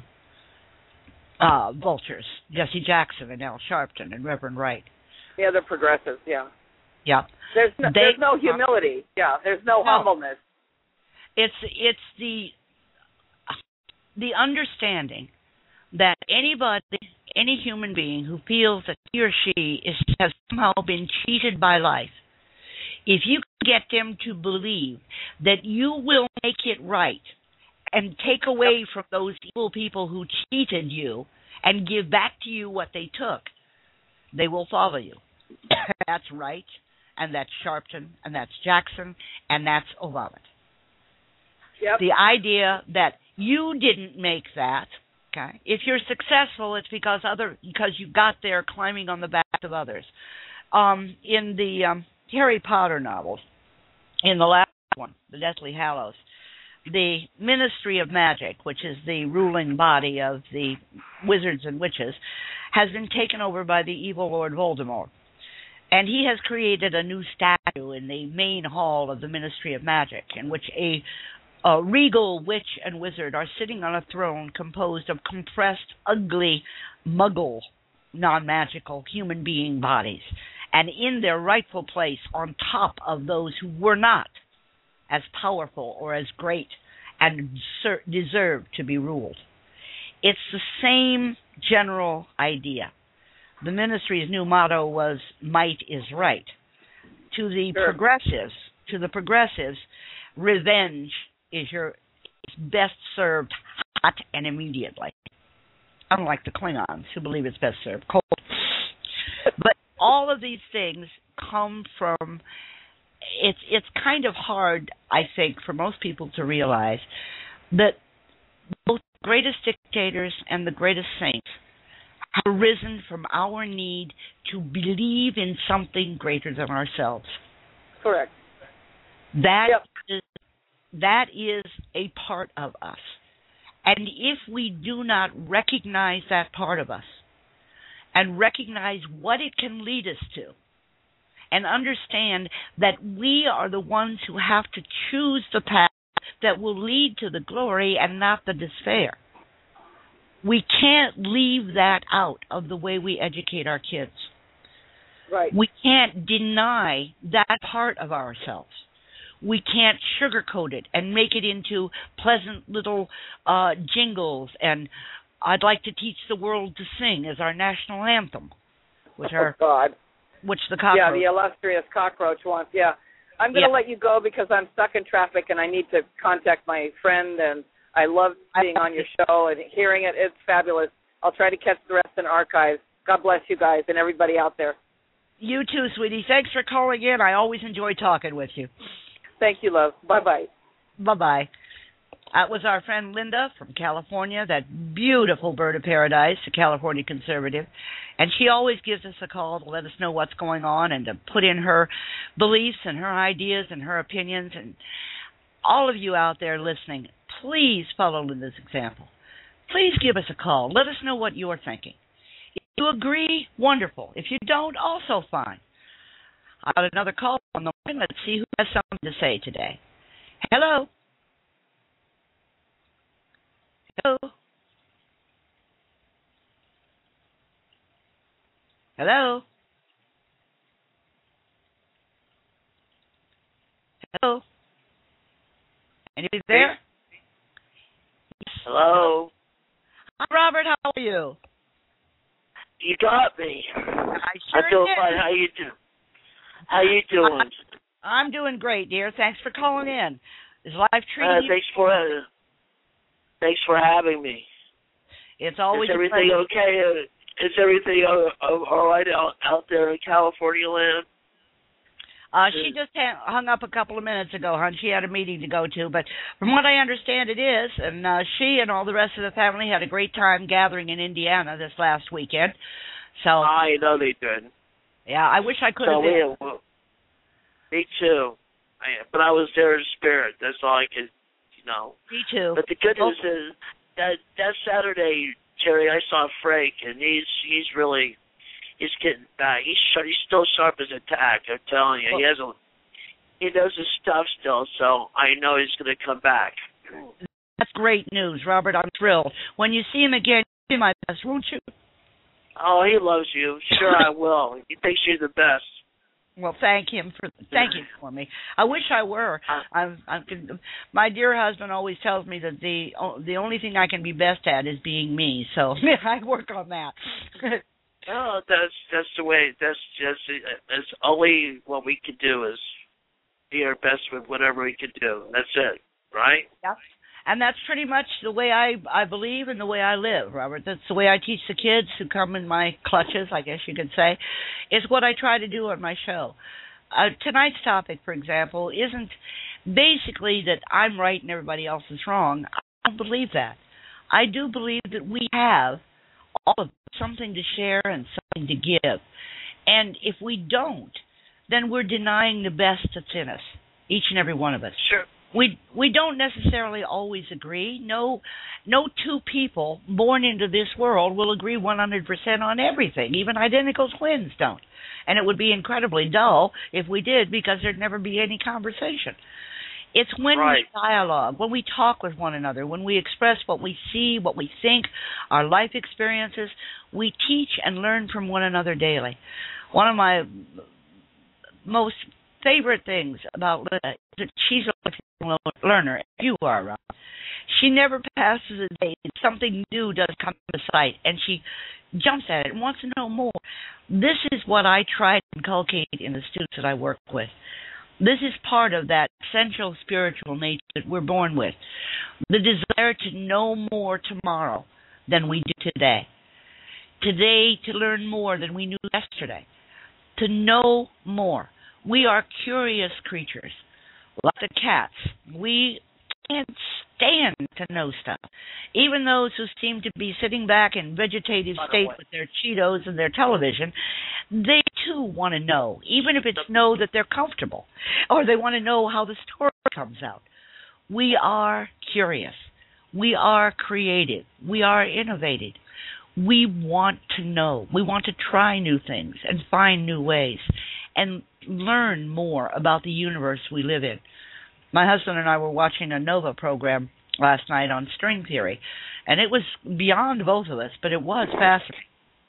vultures, Jesse Jackson and Al Sharpton and Reverend Wright. Yeah, they're progressives, Yeah. There's no humility. There's no humbleness. It's the understanding that anybody, any human being who feels that he or she has somehow been cheated by life, if you can get them to believe that you will make it right and take away from those evil people who cheated you and give back to you what they took, they will follow you. That's Wright, and that's Sharpton, and that's Jackson, and that's Obama. Yep. The idea that you didn't make that, okay? If you're successful, it's because you got there climbing on the back of others. In the Harry Potter novels, in the last one, The Deathly Hallows, the Ministry of Magic, which is the ruling body of the wizards and witches, has been taken over by the evil Lord Voldemort. And he has created a new statue in the main hall of the Ministry of Magic, in which a regal witch and wizard are sitting on a throne composed of compressed, ugly, muggle, non-magical human being bodies, and in their rightful place on top of those who were not as powerful or as great and deserved to be ruled. It's the same general idea. The ministry's new motto was "Might is right." To the progressives, revenge is best served hot and immediately. Unlike the Klingons, who believe it's best served cold. But all of these things come from. It's kind of hard, I think, for most people to realize that both the greatest dictators and the greatest saints have arisen from our need to believe in something greater than ourselves. Correct. That is a part of us. And if we do not recognize that part of us and recognize what it can lead us to, and understand that we are the ones who have to choose the path that will lead to the glory and not the despair, we can't leave that out of the way we educate our kids. Right. We can't deny that part of ourselves. We can't sugarcoat it and make it into pleasant little jingles and "I'd like to teach the world to sing" as our national anthem, which the cockroach. Yeah, the illustrious cockroach wants. Yeah. I'm going to let you go because I'm stuck in traffic and I need to contact my friend, and I love being on your show and hearing it. It's fabulous. I'll try to catch the rest in archives. God bless you guys and everybody out there. You too, sweetie. Thanks for calling in. I always enjoy talking with you. Thank you, love. Bye-bye. Bye-bye. That was our friend Linda from California, that beautiful bird of paradise, a California conservative. And she always gives us a call to let us know what's going on and to put in her beliefs and her ideas and her opinions. And all of you out there listening, please follow Linda's example. Please give us a call. Let us know what you're thinking. If you agree, wonderful. If you don't, also fine. I got another call on the line. Let's see who has something to say today. Hello. Hello. Hello. Hello. Anybody there? Hello. Hi, Robert. How are you? You got me. I sure feel did. fine. How you doing? I'm doing great, dear. Thanks for calling in. Is life treating you? Thanks for having me. It's always Is everything okay? Is everything all right out there in California land? She just hung up a couple of minutes ago, hon. She had a meeting to go to, but from what I understand it is, and she and all the rest of the family had a great time gathering in Indiana this last weekend. So I know they did. Yeah, I wish I could have been. Me too. But I was there in spirit. That's all I could, Me too. But the good news is that Saturday, Jerry, I saw Frank, and he's getting back. He's still sharp as a tack. I'm telling you, he knows his stuff still. So I know he's going to come back. That's great news, Robert. I'm thrilled. When you see him again, be my best, won't you? Oh, he loves you. Sure, I will. He thinks you're the best. Well, thank you for me. I wish I were. My dear husband always tells me that the only thing I can be best at is being me. So I work on that. Oh, that's the way. That's only what we can do is be our best with whatever we can do. That's it, right? Yeah. And that's pretty much the way I believe and the way I live, Robert. That's the way I teach the kids who come in my clutches, I guess you could say. It's what I try to do on my show. Tonight's topic, for example, isn't basically that I'm right and everybody else is wrong. I don't believe that. I do believe that we have all of something to share and something to give. And if we don't, then we're denying the best that's in us, each and every one of us. Sure. We don't necessarily always agree. No two people born into this world will agree 100% on everything. Even identical twins don't. And it would be incredibly dull if we did, because there'd never be any conversation. It's when we dialogue, when we talk with one another, when we express what we see, what we think, our life experiences, we teach and learn from one another daily. One of my most favorite things about Linda is that she's a lifelong learner, as you are, Rob. She never passes a day. Something new does come to sight, and she jumps at it and wants to know more. This is what I try to inculcate in the students that I work with. This is part of that essential spiritual nature that we're born with, the desire to know more tomorrow than we do today. Today, to learn more than we knew yesterday, to know more. We are curious creatures, like the cats. We can't stand to know stuff. Even those who seem to be sitting back in vegetative state with their Cheetos and their television, they too want to know, even if it's know that they're comfortable, or they want to know how the story comes out. We are curious. We are creative. We are innovative. We want to know. We want to try new things and find new ways and learn more about the universe we live in. My husband and I were watching a NOVA program last night on string theory, and it was beyond both of us, but it was fascinating.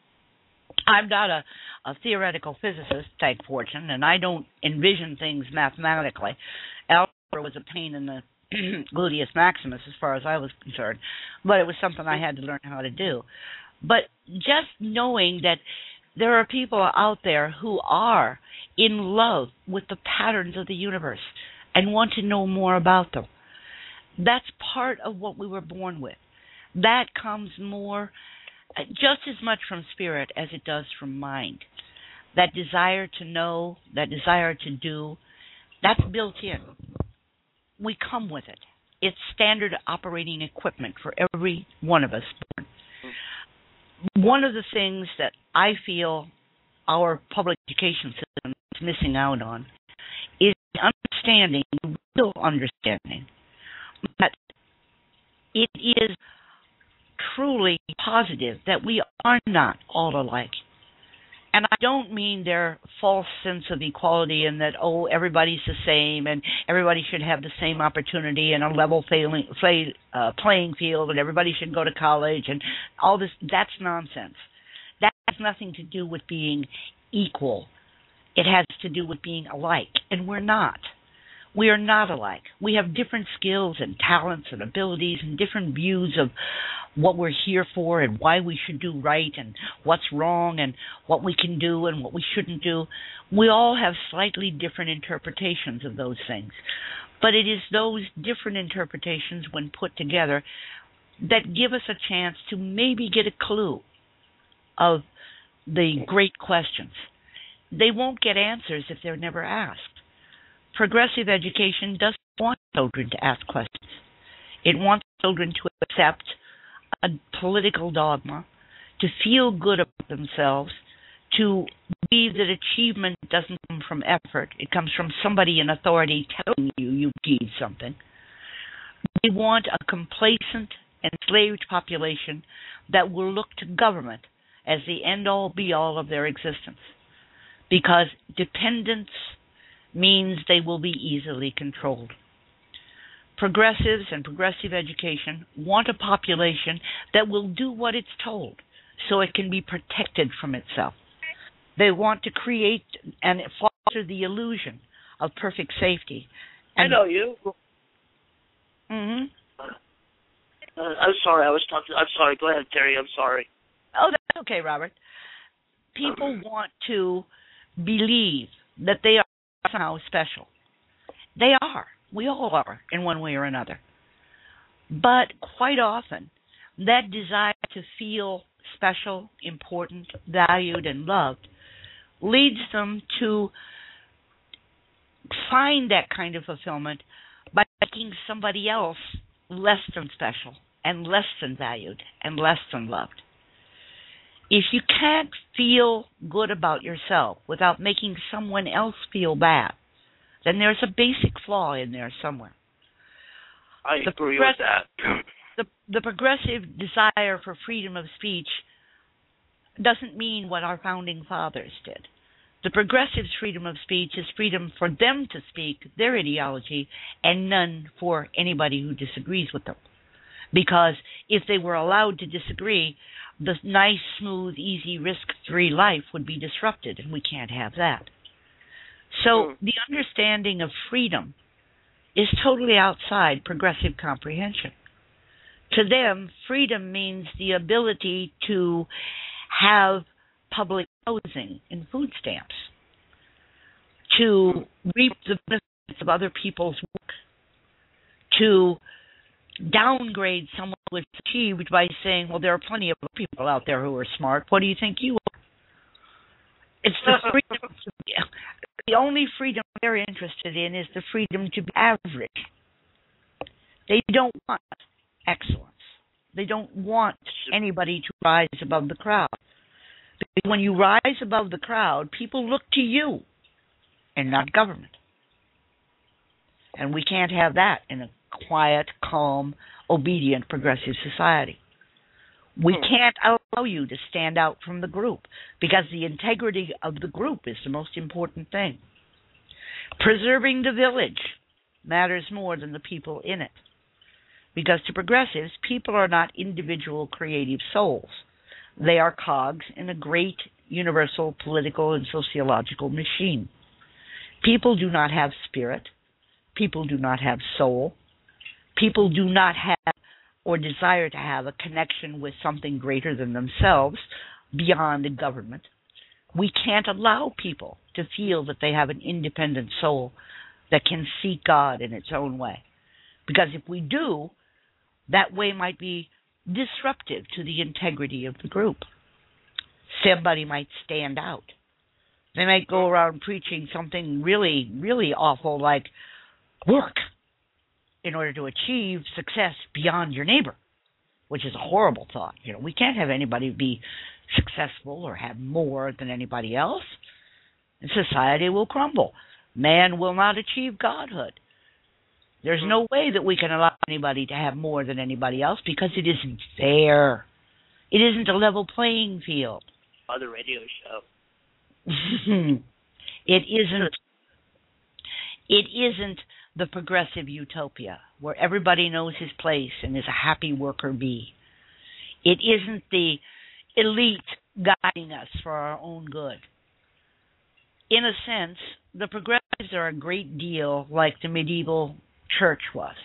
I'm not a theoretical physicist, thank fortune, and I don't envision things mathematically. Algebra was a pain in the gluteus maximus as far as I was concerned, but it was something I had to learn how to do. But just knowing that there are people out there who are in love with the patterns of the universe and want to know more about them, that's part of what we were born with. That comes more, just as much from spirit as it does from mind. That desire to know, that desire to do, that's built in. We come with it. It's standard operating equipment for every one of us born. One of the things that I feel our public education system is missing out on is understanding, the real understanding, that it is truly positive that we are not all alike. And I don't mean their false sense of equality and that, everybody's the same and everybody should have the same opportunity and a level playing field and everybody should go to college and all this. That's nonsense. That has nothing to do with being equal. It has to do with being alike, and we're not. We are not alike. We have different skills and talents and abilities and different views of what we're here for and why we should do right and what's wrong and what we can do and what we shouldn't do. We all have slightly different interpretations of those things. But it is those different interpretations, when put together, that give us a chance to maybe get a clue of the great questions. They won't get answers if they're never asked. Progressive education doesn't want children to ask questions. It wants children to accept a political dogma, to feel good about themselves, to believe that achievement doesn't come from effort. It comes from somebody in authority telling you you've achieved something. They want a complacent, enslaved population that will look to government as the end-all, be-all of their existence, because dependence means they will be easily controlled. Progressives and progressive education want a population that will do what it's told so it can be protected from itself. They want to create and foster foster the illusion of perfect safety. I know you. Mm-hmm. I'm sorry. I'm sorry. Go ahead, Terry. I'm sorry. Oh, that's okay, Robert. People want to believe that they are somehow special. They are. We all are, in one way or another. But quite often, that desire to feel special, important, valued, and loved leads them to find that kind of fulfillment by making somebody else less than special and less than valued and less than loved. If you can't feel good about yourself without making someone else feel bad, then there's a basic flaw in there somewhere. I agree with that. The progressive desire for freedom of speech doesn't mean what our founding fathers did. The progressive's freedom of speech is freedom for them to speak their ideology and none for anybody who disagrees with them. Because if they were allowed to disagree, the nice, smooth, easy, risk-free life would be disrupted, and we can't have that. So the understanding of freedom is totally outside progressive comprehension. To them, freedom means the ability to have public housing and food stamps, to reap the benefits of other people's work, to downgrade someone who has achieved by saying, well, there are plenty of people out there who are smart. What do you think you are? It's the freedom. The only freedom they're interested in is the freedom to be average. They don't want excellence. They don't want anybody to rise above the crowd. Because when you rise above the crowd, people look to you and not government. And we can't have that in a quiet, calm, obedient, progressive society. We can't allow you to stand out from the group because the integrity of the group is the most important thing. Preserving the village matters more than the people in it. Because to progressives, people are not individual creative souls. They are cogs in a great universal political and sociological machine. People do not have spirit. People do not have soul. People do not have or desire to have a connection with something greater than themselves beyond the government. We can't allow people to feel that they have an independent soul that can seek God in its own way. Because if we do, that way might be disruptive to the integrity of the group. Somebody might stand out. They might go around preaching something really, really awful like work in order to achieve success beyond your neighbor, which is a horrible thought. You know, we can't have anybody be successful or have more than anybody else, and society will crumble. Man will not achieve godhood. There's no way that we can allow anybody to have more than anybody else because it isn't fair. It isn't a level playing field. On the radio show. It isn't the progressive utopia where everybody knows his place and is a happy worker bee. It isn't the elite guiding us for our own good. In a sense, the progressives are a great deal like the medieval church was.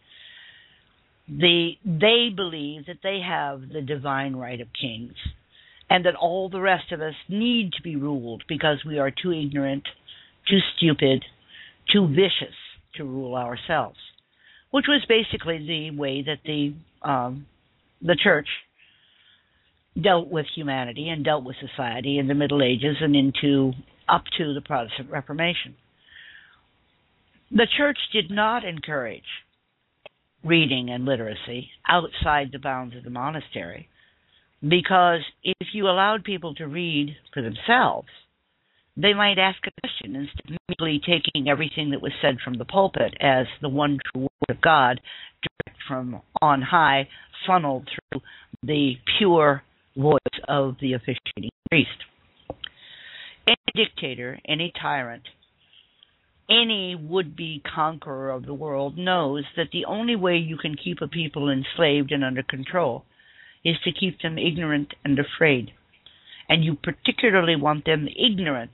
They believe that they have the divine right of kings and that all the rest of us need to be ruled because we are too ignorant, too stupid, too vicious to rule ourselves, which was basically the way that the church dealt with humanity and dealt with society in the Middle Ages and up to the Protestant Reformation. The church did not encourage reading and literacy outside the bounds of the monastery because if you allowed people to read for themselves, they might ask a question instead of merely taking everything that was said from the pulpit as the one true word of God, direct from on high, funneled through the pure voice of the officiating priest. Any dictator, any tyrant, any would-be conqueror of the world knows that the only way you can keep a people enslaved and under control is to keep them ignorant and afraid. And you particularly want them ignorant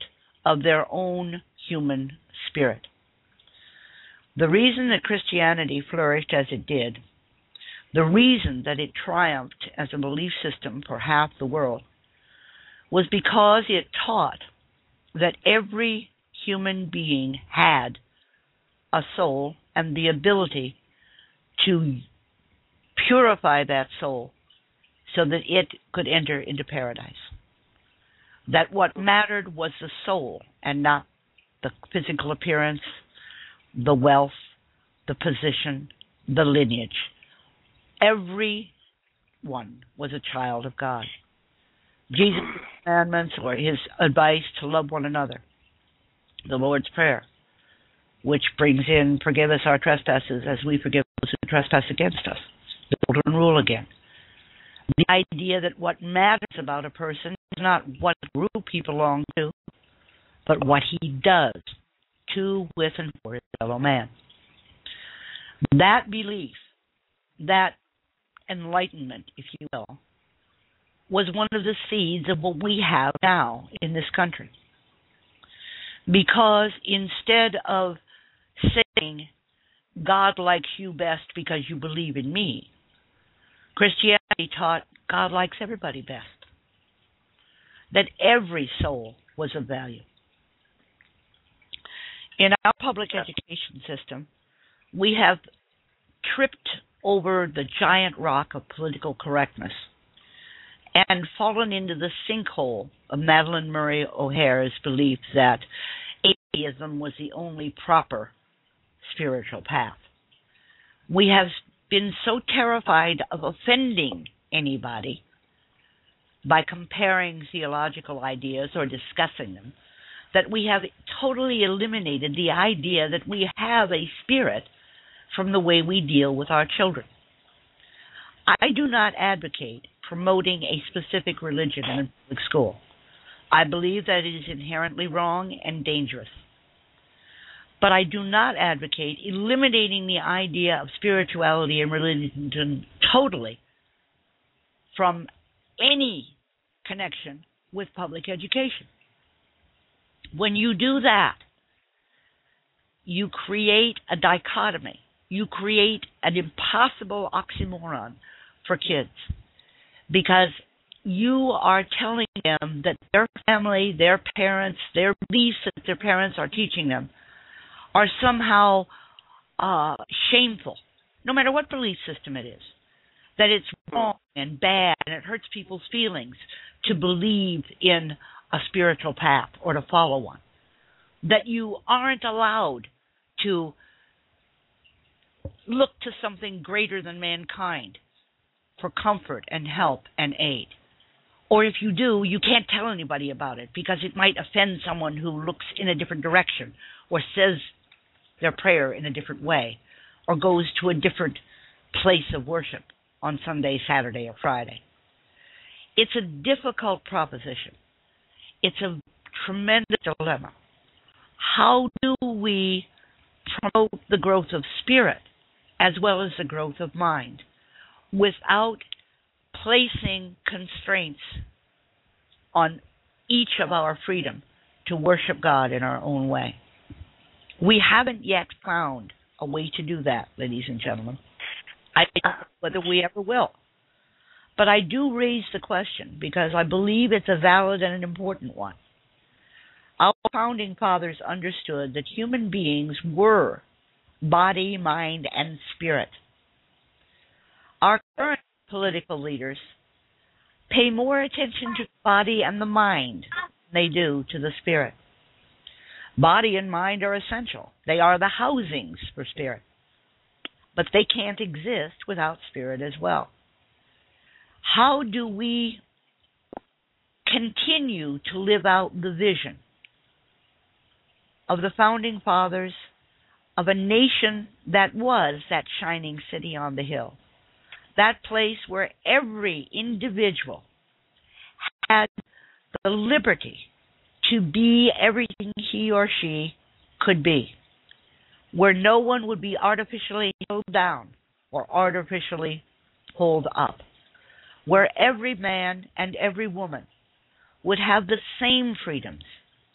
of their own human spirit. The reason that Christianity flourished as it did, the reason that it triumphed as a belief system for half the world, was because it taught that every human being had a soul and the ability to purify that soul so that it could enter into paradise. That what mattered was the soul and not the physical appearance, the wealth, the position, the lineage. Everyone was a child of God. Jesus' commandments or his advice to love one another, the Lord's Prayer, which brings in, forgive us our trespasses as we forgive those who trespass against us, the golden rule again. The idea that what matters about a person is not what group he belongs to, but what he does to, with, and for his fellow man. That belief, that enlightenment, if you will, was one of the seeds of what we have now in this country. Because instead of saying, God likes you best because you believe in me, Christianity taught God likes everybody best. That every soul was of value. In our public education system, we have tripped over the giant rock of political correctness and fallen into the sinkhole of Madalyn Murray O'Hair's belief that atheism was the only proper spiritual path. We have been so terrified of offending anybody by comparing theological ideas or discussing them that we have totally eliminated the idea that we have a spirit from the way we deal with our children. I do not advocate promoting a specific religion in a public school. I believe that it is inherently wrong and dangerous. But I do not advocate eliminating the idea of spirituality and religion totally from any connection with public education. When you do that, you create a dichotomy. You create an impossible oxymoron for kids because you are telling them that their family, their parents, their beliefs that their parents are teaching them are somehow shameful, no matter what belief system it is, that it's wrong and bad and it hurts people's feelings to believe in a spiritual path or to follow one, that you aren't allowed to look to something greater than mankind for comfort and help and aid. Or if you do, you can't tell anybody about it because it might offend someone who looks in a different direction or says their prayer in a different way or goes to a different place of worship on Sunday, Saturday, or Friday. It's a difficult proposition. It's a tremendous dilemma. How do we promote the growth of spirit as well as the growth of mind without placing constraints on each of our freedom to worship God in our own way? We haven't yet found a way to do that, ladies and gentlemen. I don't know whether we ever will. But I do raise the question because I believe it's a valid and an important one. Our founding fathers understood that human beings were body, mind, and spirit. Our current political leaders pay more attention to the body and the mind than they do to the spirit. Body and mind are essential. They are the housings for spirit. But they can't exist without spirit as well. How do we continue to live out the vision of the founding fathers of a nation that was that shining city on the hill, that place where every individual had the liberty to be everything he or she could be, where no one would be artificially held down or artificially pulled up, where every man and every woman would have the same freedoms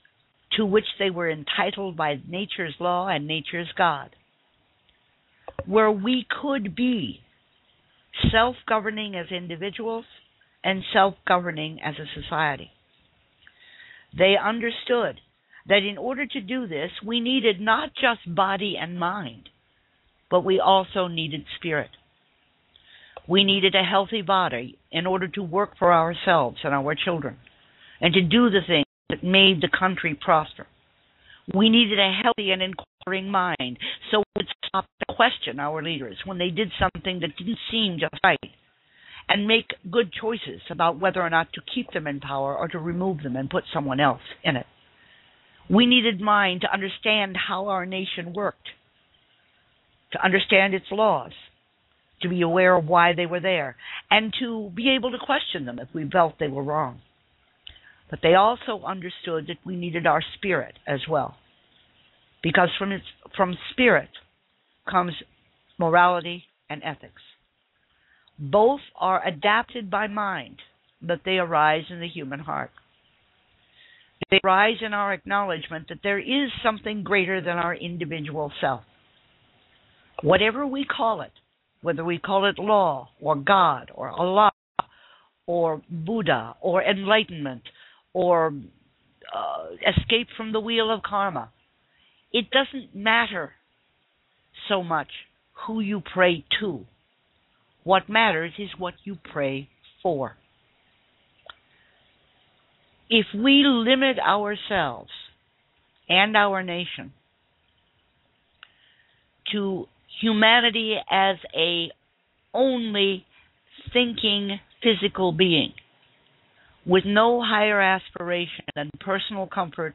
to which they were entitled by nature's law and nature's God, where we could be self-governing as individuals and self-governing as a society. They understood that in order to do this, we needed not just body and mind, but we also needed spirit. We needed a healthy body in order to work for ourselves and our children, and to do the things that made the country prosper. We needed a healthy and inquiring mind, so we would stop to question our leaders when they did something that didn't seem just right, and make good choices about whether or not to keep them in power or to remove them and put someone else in it. We needed mind to understand how our nation worked, to understand its laws, to be aware of why they were there, and to be able to question them if we felt they were wrong. But they also understood that we needed our spirit as well, because from spirit comes morality and ethics. Both are adapted by mind, but they arise in the human heart. They arise in our acknowledgement that there is something greater than our individual self. Whatever we call it, whether we call it law or God or Allah or Buddha or enlightenment or escape from the wheel of karma, it doesn't matter so much who you pray to. What matters is what you pray for. If we limit ourselves and our nation to humanity as a only thinking physical being with no higher aspiration than personal comfort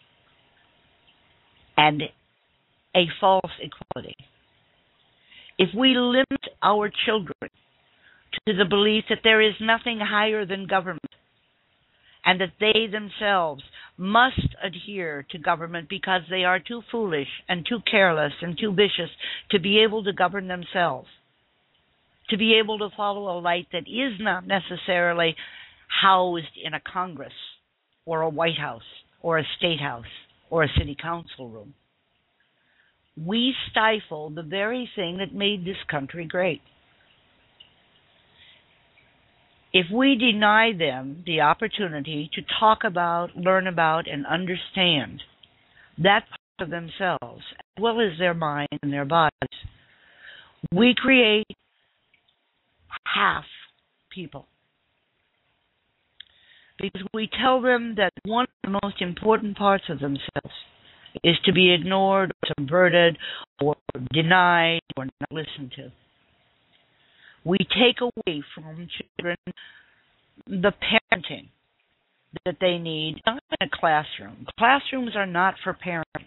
and a false equality, if we limit our children to the belief that there is nothing higher than government and that they themselves must adhere to government because they are too foolish and too careless and too vicious to be able to govern themselves, to be able to follow a light that is not necessarily housed in a Congress or a White House or a State House or a city council room, we stifle the very thing that made this country great. If we deny them the opportunity to talk about, learn about, and understand that part of themselves, as well as their mind and their bodies, we create half people. Because we tell them that one of the most important parts of themselves is to be ignored, or subverted, or denied, or not listened to. We take away from children the parenting that they need, not in a classroom. Classrooms are not for parenting.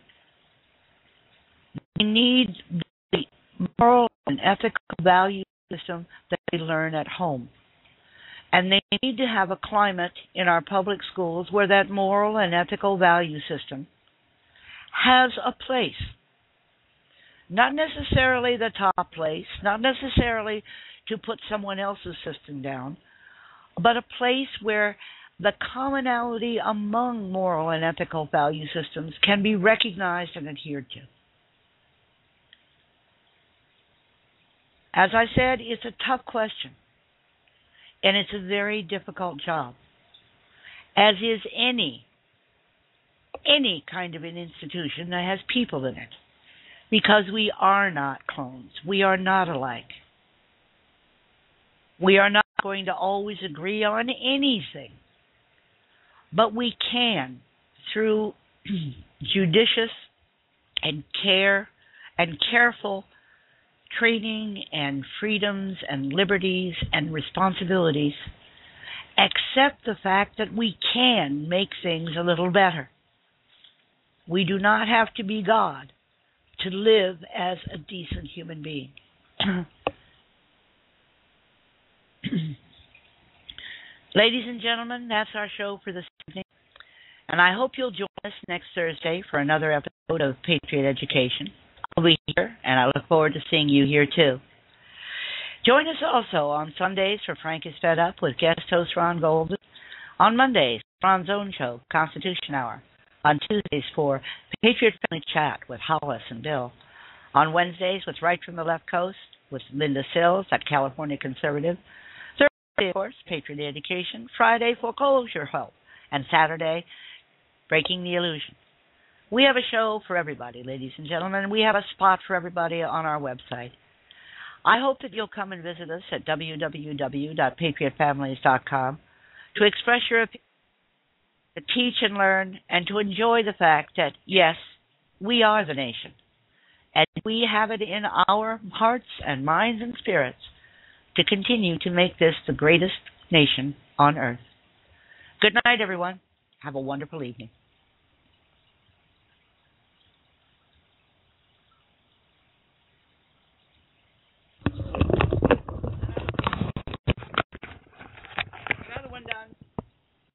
They need the moral and ethical value system that they learn at home. And they need to have a climate in our public schools where that moral and ethical value system has a place. Not necessarily the top place, not necessarily to put someone else's system down, but a place where the commonality among moral and ethical value systems can be recognized and adhered to. As I said, it's a tough question, and it's a very difficult job, as is any kind of an institution that has people in it, because we are not clones. We are not alike. We are not going to always agree on anything, but we can, through judicious and careful training and freedoms and liberties and responsibilities, accept the fact that we can make things a little better. We do not have to be God to live as a decent human being. Ladies and gentlemen, that's our show for this evening. And I hope you'll join us next Thursday for another episode of Patriot Education. I'll be here, and I look forward to seeing you here too. Join us also on Sundays for Frank is Fed Up with guest host Ron Golden. On Mondays, Ron's own show, Constitution Hour, On Tuesdays for Patriot Family Chat with Hollis and Bill. On Wednesdays with Right from the Left Coast with Linda Sills at California Conservative. Thursday, of course, Patriot Education. Friday, Foreclosure Help. And Saturday, Breaking the Illusion. We have a show for everybody, ladies and gentlemen. We have a spot for everybody on our website. I hope that you'll come and visit us at www.patriotfamilies.com to express your opinion, to teach and learn, and to enjoy the fact that, yes, we are the nation. And we have it in our hearts and minds and spirits to continue to make this the greatest nation on earth. Good night, everyone. Have a wonderful evening.